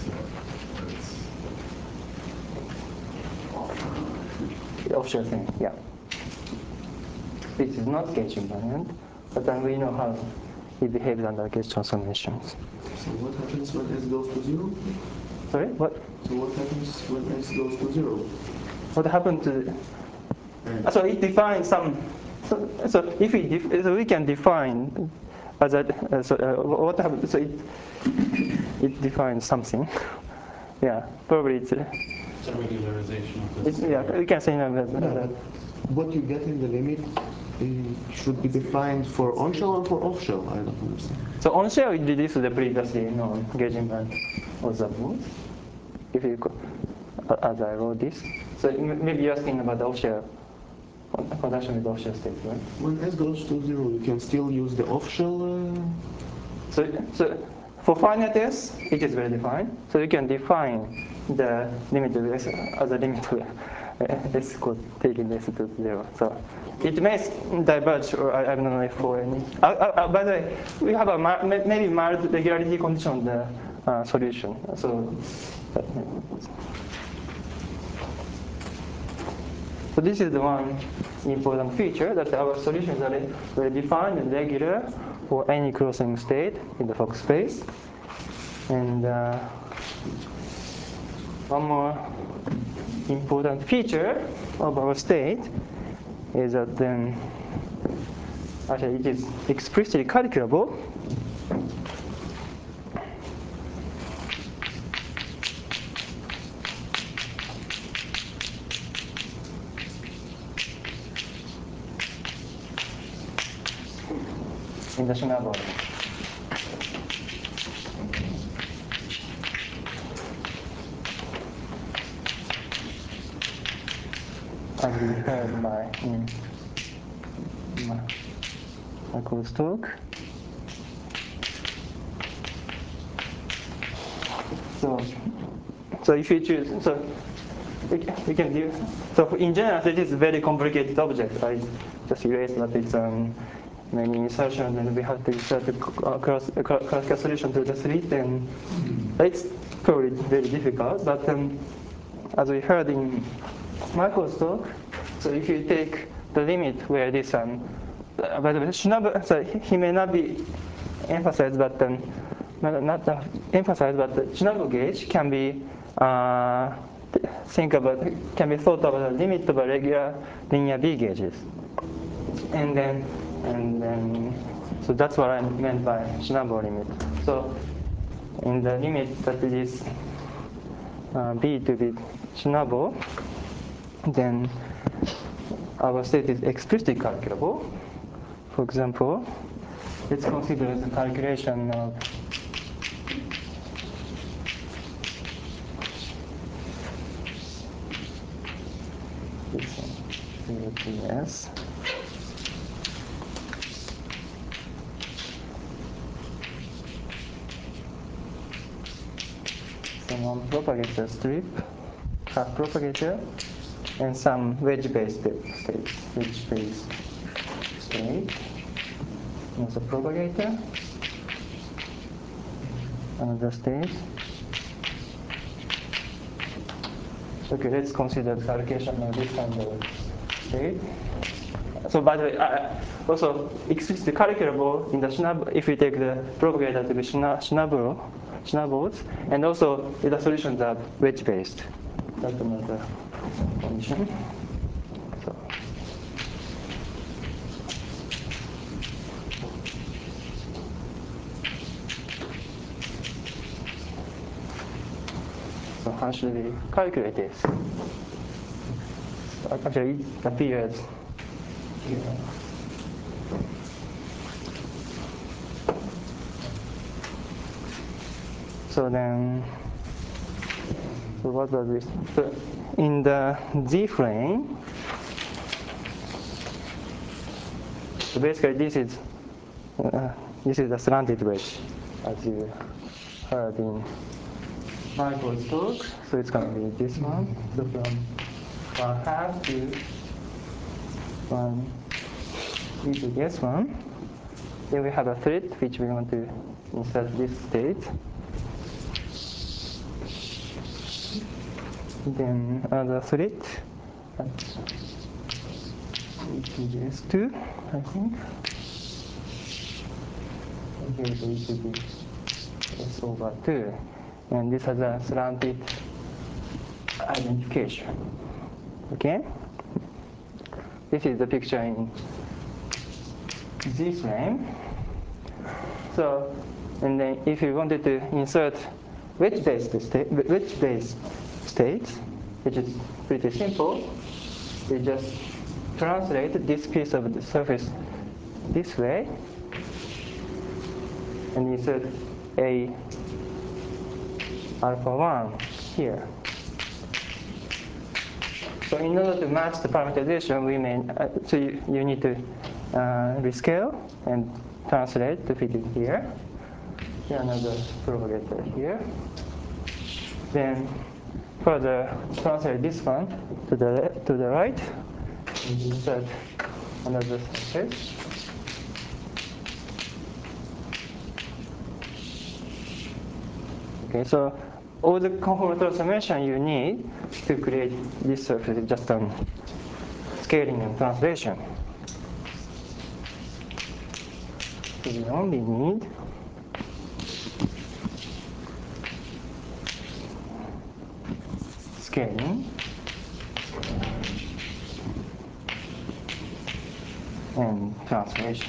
the offshore thing, yeah. This is not gauge invariant, but then we know how it behaves under gauge transformations. So what happens when S goes to zero? Sorry, what? So what happens when S goes to zero? What happened to? The, so it defines some. So, so if we def, so we can define as a uh, so uh, what happens? So it it defines something. Yeah, probably it's. Uh, It's a regularization of it's this. yeah, we can say that. Yeah, but what you get in the limit uh, should be defined for on-shell and for off-shell. I don't understand. So on shell it reduces the previously known gauge invariant observables. If you co- uh, as I wrote this, so m- maybe you're asking about the off-shell con- conduction with off-shell state, right? When S goes to zero, you can still use the off-shell. Uh, So, so for finite S, it is well defined. So you can define the limit of S as a limit of S equals taking S to zero. So it may diverge, or I, I don't know if for any. Uh, uh, uh, by the way, we have a mi- may- maybe mild regularity condition on the uh, solution. So. Uh, So this is the one important feature that our solutions are well defined and regular for any crossing state in the Fock space. And uh, one more important feature of our state is that then actually it is explicitly calculable. In the Schner volume. As we heard by in my Michael's talk. So, so if you choose, so we can do. So in general, it is a very complicated object, right? Just erase that it's um, many insertions, and we have to insert a cross a classical solution to the slit, and it's probably very difficult. But um, as we heard in Michael's talk, so if you take the limit where this um, by the way, Schner, so he may not be emphasized, but um, not, not uh, emphasize, but the Chinabo gauge can be uh, think about can be thought about the limit of a regular linear B gauges, and then and then so that's what I meant by Chinabo limit. So in the limit that it is uh, B to be Chinabo, then our state is explicitly calculable. For example, let's consider the calculation of yes. So one propagator strip, half propagator, and some wedge-based states, wedge-based state. There's a propagator, another state. Okay, let's consider the calculation of this kind of state. So by the way, uh, also explicitly calculable in the Schnabel, if we take the propagator to be Schnabel, Schnabels, and also the solutions are wedge-based. That's another condition. So. So how should we calculate this? So actually, it appears here. So then, so what was this? So in the Z frame, so basically this is uh, this is a slanted wedge, as you heard in Michael's talk. So it's going to be this one. So from one half to one e to this one. Then we have a thread which we want to insert this state. Then another thread this two, I think. Here it should be S over two. And this has a slanted identification. Okay? This is the picture in Z frame. So, and then if you wanted to insert wedge-based state, wedge-based states, which is pretty simple, you just translate this piece of the surface this way, and insert a alpha one here. So in order to match the parameterization, we may uh, so you, you need to uh, rescale and translate to fit it here. Here another propagator here. Then further translate this one to the to the right and insert another surface. Okay, so all the conformal transformation you need to create this surface is just um, scaling and translation. So we only need scaling and translation.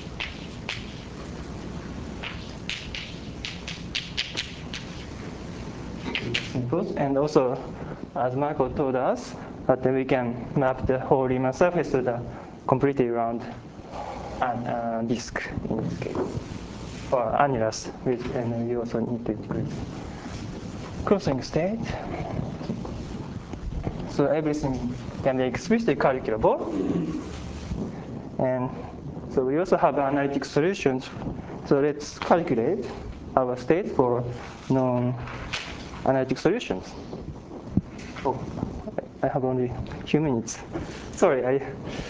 And also, as Michael told us, that we can map the whole Riemann surface to the completely round uh, disk in this case, or annulus, which then you also need to include crossing state. So everything can be explicitly calculable, and so we also have analytic solutions. So let's calculate our state for known analytic solutions. Oh, I have only a few minutes. Sorry, I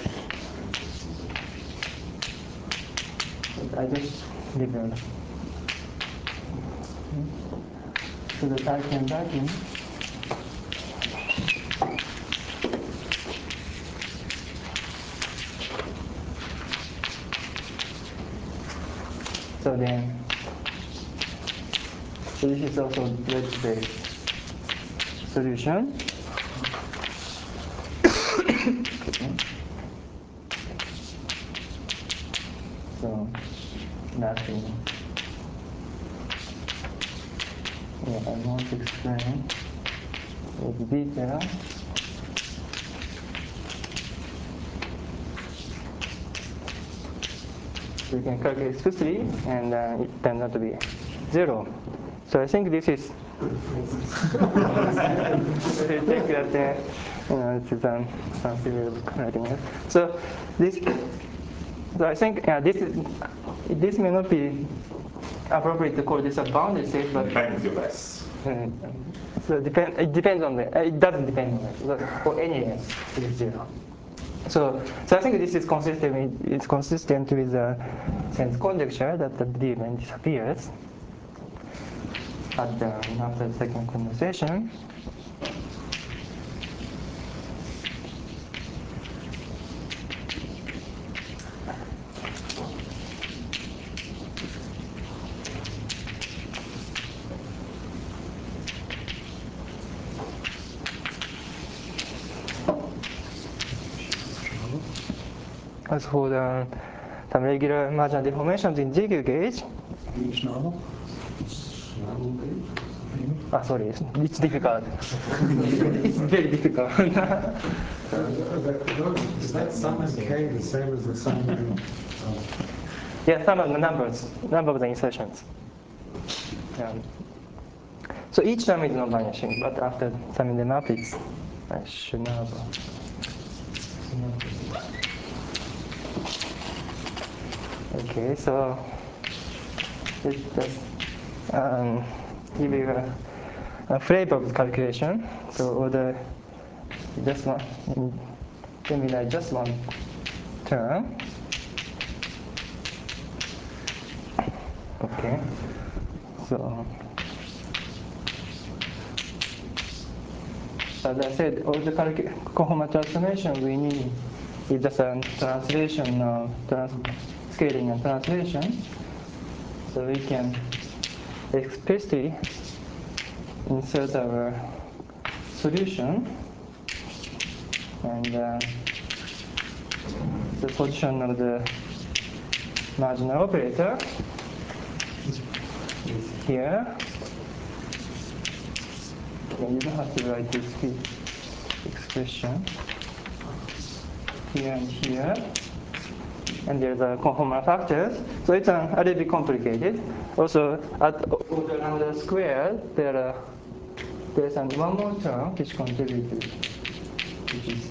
I just leave it so that I can vacuum. So then So this is also, let's say, solution. So nothing. Yeah, I won't explain with detail. So you can calculate swiftly, and uh, it turns out to be zero. So I think this is. So you think that uh, you know this is um, fancy way of writing it. So this. So I think yeah, this is this may not be appropriate to call this a bounded state, but Depends device. uh, so depend. It depends on the. It doesn't depend on it. So for any s, it is zero. So, so I think this is consistent. With, it's consistent with the sense conjecture that the event disappears at the, after the second condensation. As for the, the regular marginal deformations in G Q gauge, ah, sorry, it's, it's difficult. It's very difficult. Is that sum and k the same as the sum and? Yeah, some of the numbers, number of the insertions. Um, so each term is not vanishing, but after summing them up, it's I should know. Okay, so it just um, give you a, a flavor of the calculation. So all the just one, then we like just one term. Okay, so as I said, all the conformal transformation we need is just a translation of trans scaling and translation. So we can explicitly insert our solution and uh, the position of the marginal operator is here. Okay, you don't have to write this expression here and here. And there's a conformal factors, so it's a, a little bit complicated. Also, at order lambda squared, there are there's an one more term which contributes, which is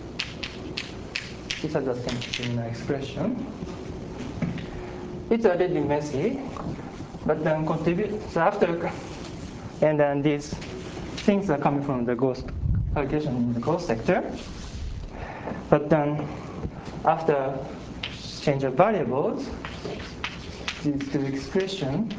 this is the same expression. It's a little bit messy, but then contribute. So after, and then these things are coming from the ghost calculation in the ghost sector. But then after change of variables, these two expressions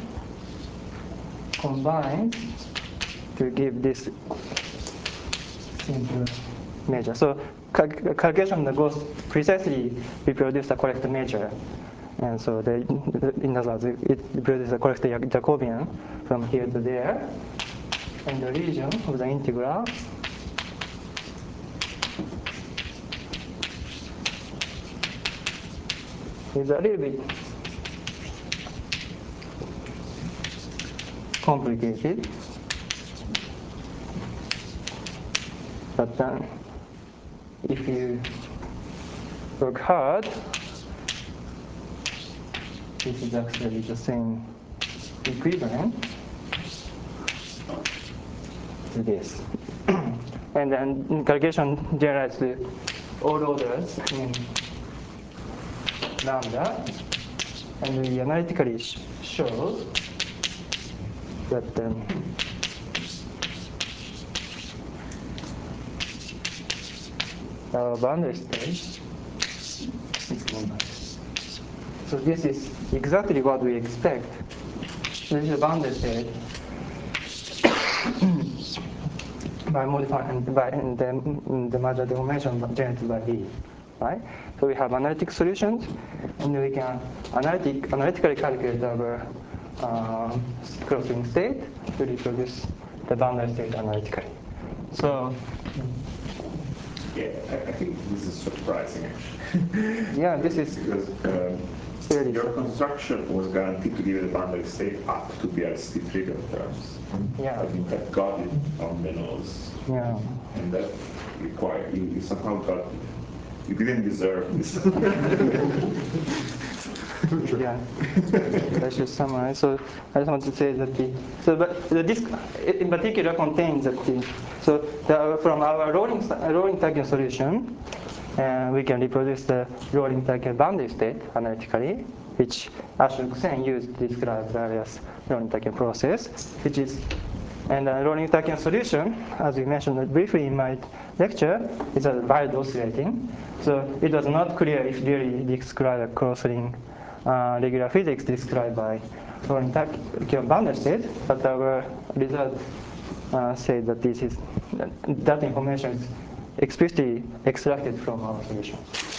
combine to give this simple measure. So cal calculation of the ghost precisely reproduce the correct measure. And so the, in other words, it reproduces the correct Jacobian from here to there. And the region of the integral is a little bit complicated, but then if you work hard, this is actually the same equivalent to this. And then calculation generalizes to all orders in lambda, and we analytically sh show that um, our boundary state is combined. So this is exactly what we expect. This is a boundary state by modifying by the, the marginal deformation generated by V, right? So we have analytic solutions, and we can analytic, analytically calculate our um, crossing state to reproduce the boundary state analytically. So Yeah, I, I think this is surprising actually. yeah, this is Because um, really your surprising. construction was guaranteed to give you the boundary state up to P R C trivial terms. Yeah. But you had got it on the nose. Yeah. And that required, you, you somehow got, you didn't deserve this. Yeah, I should summarize. So I just want to say that the so but the disk in particular contains that the so the, from our rolling rolling Tachyon solution, uh, we can reproduce the rolling Tachyon boundary state analytically, which Ashok Sen used to describe various rolling Tachyon process, which is and the rolling Tachyon solution, as we mentioned briefly in my lecture, is a wild oscillating. So it was not clear if really describe a cross-link uh, regular physics described by rolling Tachyon boundary state, but our results uh, say that this is that information is explicitly extracted from our solution.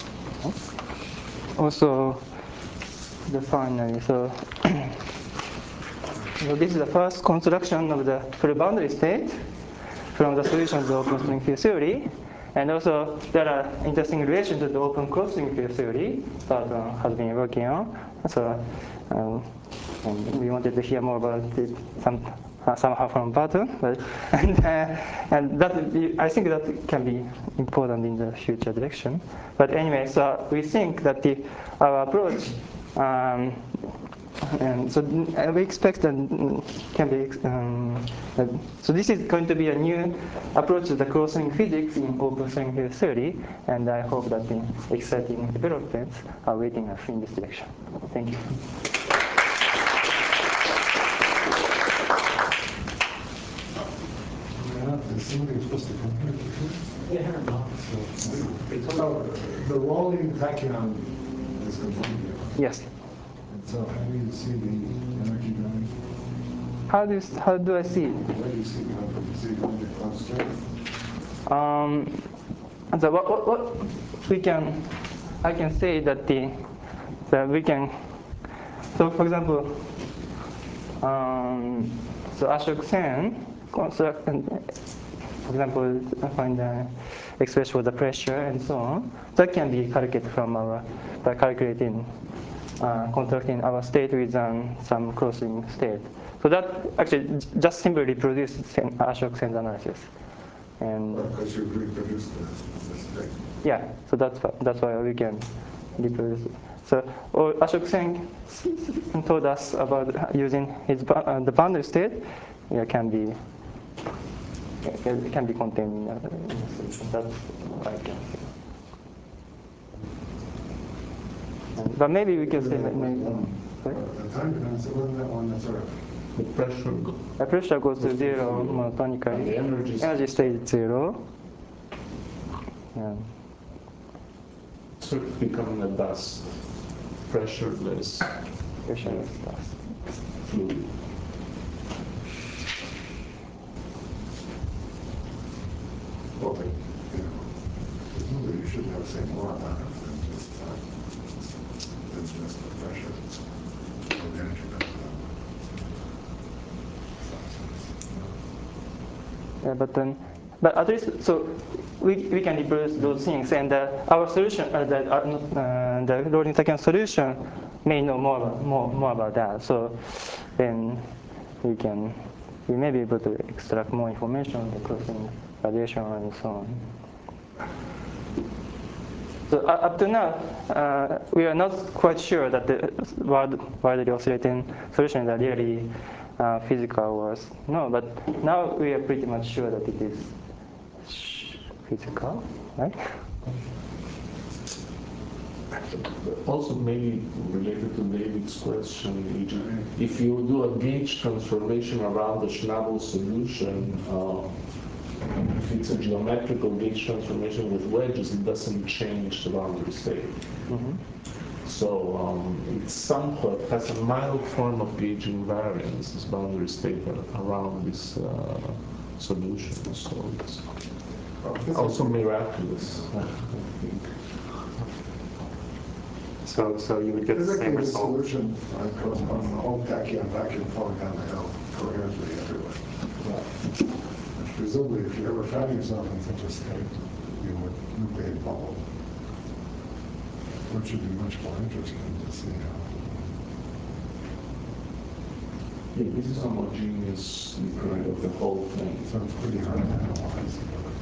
Also, the finally, so. So this is the first construction of the full boundary state from the solutions of open string field theory. And also there are interesting relations to the open cross-string field theory that uh, has been working on. So um, and we wanted to hear more about it some, uh, somehow from Barton. But and, uh, and that I think that can be important in the future direction. But anyway, so we think that the, our approach um, and so we expect that can be, um, uh, so this is going to be a new approach to the cross-link physics in open string field theory, and I hope that the exciting developments are waiting us in this direction. Thank you. Somebody's supposed to come here. Yeah, no. So the rolling tachyon is complete. Yes. So how do you see the energy going? How do you, how do I see it? Where do you see it going? Do you see it going to close straight? Um, so what, what, what we can, I can say that the that we can. So for example, um, so Ashok Sen construct, for example, find the expression for the pressure and so on. That can be calculated from our by calculating. Uh, constructing our state with um, some crossing state. So that actually j- just simply reproduces Ashok Sen's analysis. And Because you reproduced the, the state. yeah, so that's why, that's why we can reproduce it. So or Ashok Sen told us about using his uh, the boundary state. Yeah, can be can, can be contained in a, in a solution. That's what I can say. But maybe we can say that maybe. Sorry? The time depends, wasn't that one that's sort of, The pressure go- The pressure goes to zero And monotonically. the energy is- Energy stays zero. Yeah. sort of becoming a dust, pressureless Pressure is dust. fluid. well, they, you know, presumably you should have say more about it than just, uh, than just the pressure or the energy. But, um, Yeah, but then, but at least so we, we can reproduce those things, and uh, our solution, uh, the uh, uh, the rolling Tachyon solution, may know more about, more more about that. So then we can we may be able to extract more information on the crossing radiation and so on. So uh, up to now, uh, we are not quite sure that the wild, widely oscillating solutions are really uh, physical or no, but now we are pretty much sure that it is physical, right? Also, maybe related to David's question, if you do a gauge transformation around the Schnabel solution, uh, if it's a geometrical gauge transformation with wedges, it doesn't change the boundary state. Mm-hmm. So um, it somewhat has a mild form of gauging variance, this boundary state around this uh, solution. So it's also miraculous, I think. So, so you would get the Physically, same the result. solution uh, corresponds to the whole tachyon vacuum flowing down the hill coherently everywhere. Which presumably, if you ever found yourself in such a state, you would nucleate bubble. Which would be much more interesting to see how. Yeah, this is homogeneous right, of the whole thing. So it's pretty hard to analyze.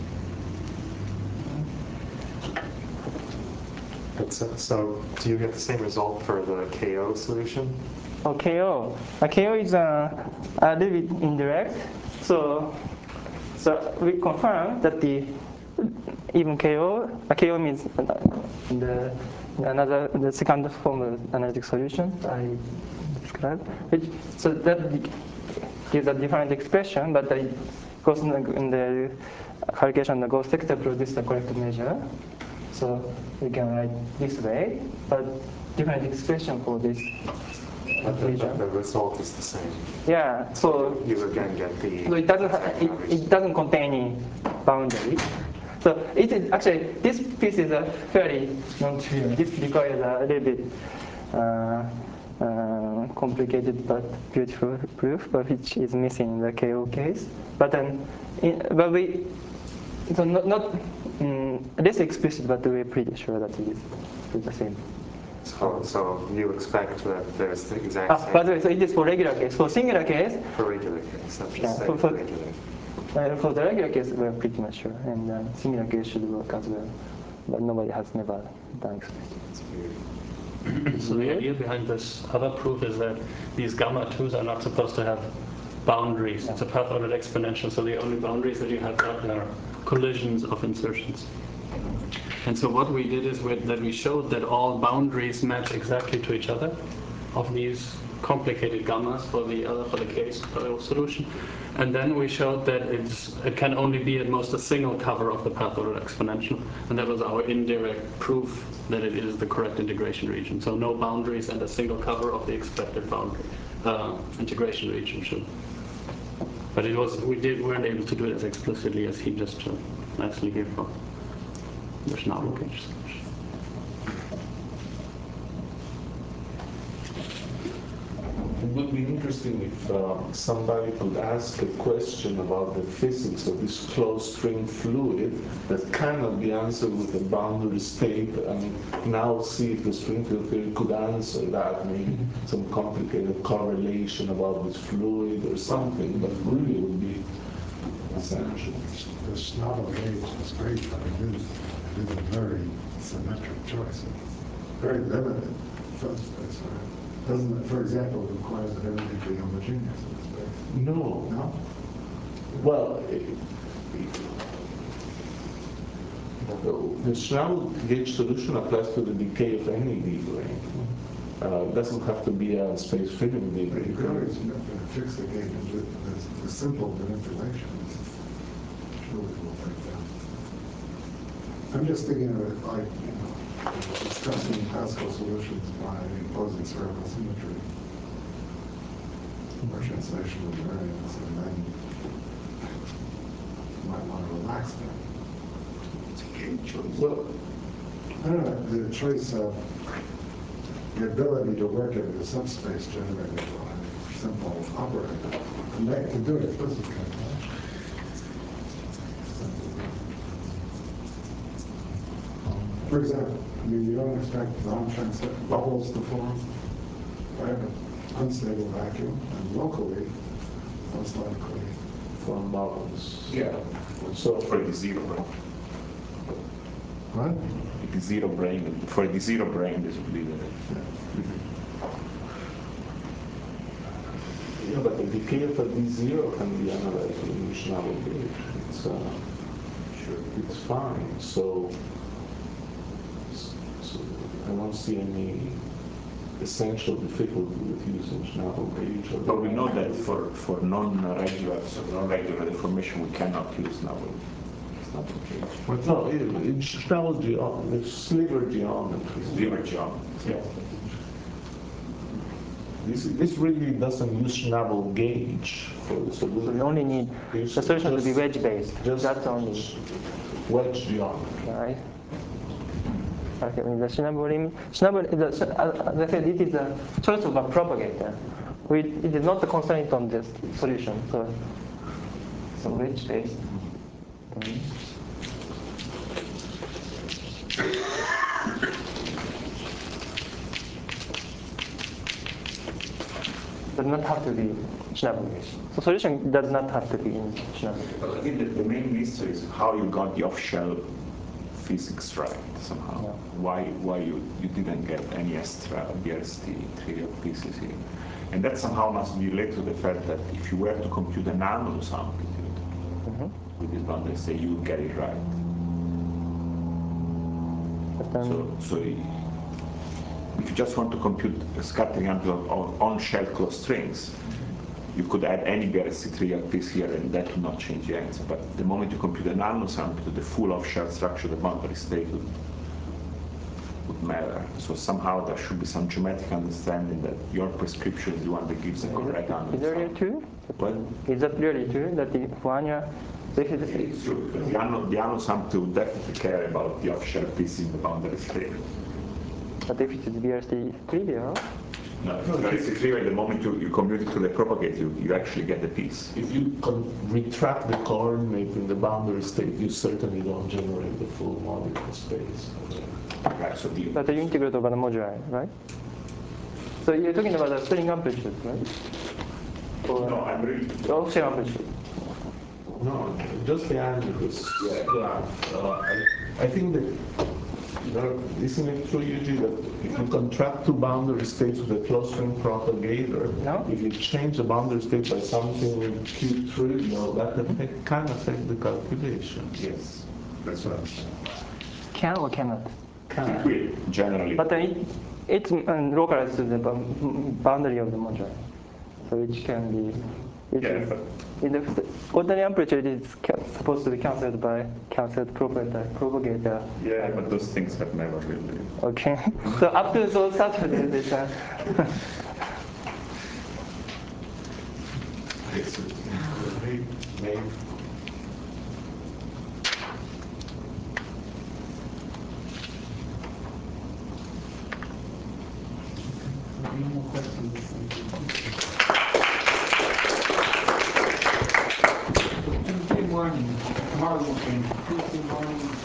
But so, so do you get the same result for the K O solution? Oh, K O. Uh, K O is uh, a little bit indirect. So, so we confirm that the even K O, uh, K O means the another the second form of analytic solution I described. Which, so that gives a different expression, but it goes in the, in the calculation the Gauss sector produces the correct measure. So we can write this way, but different expression for this But the, region. the result is the same. Yeah. So You again get the. so it doesn't ha- it, it doesn't contain any boundary. So it is actually this piece is a fairly non-trivial. This requires a little bit uh, uh, complicated but beautiful proof, but which is missing in the K O case. But then, in, but we so not not um, less explicit, but we're pretty sure that it is it's the same. So, so you expect that there's the exact Ah, same. by the way, so it is for regular case. For singular case, For regular case, that's Yeah, just say for- for- regular. Uh, for the regular case, we're pretty much sure, and uh, similar case should work as well. But nobody has never done explicit. So the idea behind this other proof is that these gamma twos are not supposed to have boundaries. It's a path ordered exponential, so the only boundaries that you have got are collisions of insertions. And so what we did is we, that we showed that all boundaries match exactly to each other of these complicated gammas for the other for the case solution. And then we showed that it's, it can only be at most a single cover of the path ordered exponential. And that was our indirect proof that it is the correct integration region. So no boundaries and a single cover of the expected boundary uh, integration region should. But it was we did weren't able to do it as explicitly as he just uh, nicely gave for the Schnabel gauge solution. It would be interesting if uh, somebody could ask a question about the physics of this closed string fluid that cannot be answered with a boundary state, and now see if the string field theory could answer that, maybe some complicated correlation about this fluid or something, but really would be essential. The Schnabel gauge is great, but it is, it is a very symmetric choice. Very limited subspace, right? Doesn't it, for example, requires that everything be homogeneous in space? No. No? Well, it, the Schnabel gauge solution applies to the decay of any D brane. Uh, doesn't have to be a space freedom D But you brane. could always uh, fix the gauge with the, the simple manipulation. Surely will break down. I'm just thinking of it like, you know, discussing classical solutions by imposing spherical symmetry or translation of variance, and then you might want to relax that. It's a gauge choice. Well, I don't know, the choice of the ability to work it in a subspace generated by a simple operator, to make, to do explicit calculation. For example, I mean, you don't expect non-transient bubbles to form by an unstable vacuum, and locally, most likely. from bubbles. Yeah. So For the zero brane. What? The zero brane, for the zero brane, this would be the. yeah, but the decay of a D zero can be analyzed in Schnabel gauge. It's uh, sure, it's fine. So, so I don't see any essential difficulty with using Schnabel gauge. or- But we know that for, for non-regular, so non-regular deformation, we cannot use Schnabel. It's not okay. But no, it, in Schnabel geometry, it's sliver geometry. Liver geometry. Yeah. This, this really doesn't use Schnabel gauge for the So solution. we only need the It's solution to be just- wedge-based. just That's only, wedge geometry. right? Okay, the Schnabel limit. Schnabel, the, as I said, it is a choice of a propagator. We, it is not the constraint on this solution. So, so which is. Mm. Does not have to be Schnabel. So solution does not have to be in Schnabel. But I think that the main mystery is how you got the off-shell physics right somehow. Yeah. Why why you, you didn't get any extra B R S T trivial pieces here. And that somehow must be related to the fact that if you were to compute an anomalous amplitude Mm-hmm. with this boundary state, you would get it right. But then, So, so if you just want to compute a scattering amplitude on on-shell closed strings, you could add any B R S T trivial piece here and that would not change the answer. But the moment you compute an anomalous amplitude, the full off-shell structure, the boundary state would, would matter. So somehow there should be some geometric understanding that your prescription is the one that gives the correct is it really anomalous. true? What? Is that really true that the one year, so if it, It's true. The anomalous, the anomalous amplitude would definitely care about the off-shell piece in the boundary state. but if it is B R S T trivial, No, but it's clear the moment you, you commute it to the propagate, you, you actually get the piece. If you can retract the coordinate in the boundary state, you certainly don't generate the full modified space. Right, so the, that's the integrate over the moduli, right? So you're talking about the string amplitude, right? Or no, I'm really, the off-shell amplitude. No, just the animus. Yeah. Yeah. Uh, I, I think that, you know, isn't it true, Yuji, that if you contract two boundary states with a closed string propagator, No. if you change the boundary state by something Q trivial, that affect, can affect the calculation. yes, that's what I'm saying. Can or cannot? It will, generally. But then it, it's um, localized to the bou- boundary of the moduli. So it can be, it Yeah, is, but- in the ordinary amplitude is ca- supposed to be cancelled by cancelled propagator. propagator. Yeah, but those things have never really. Okay, so up to those Saturdays, it's uh, It's, Maybe, maybe. Any more questions? Tuesday morning, tomorrow will change. Tuesday morning,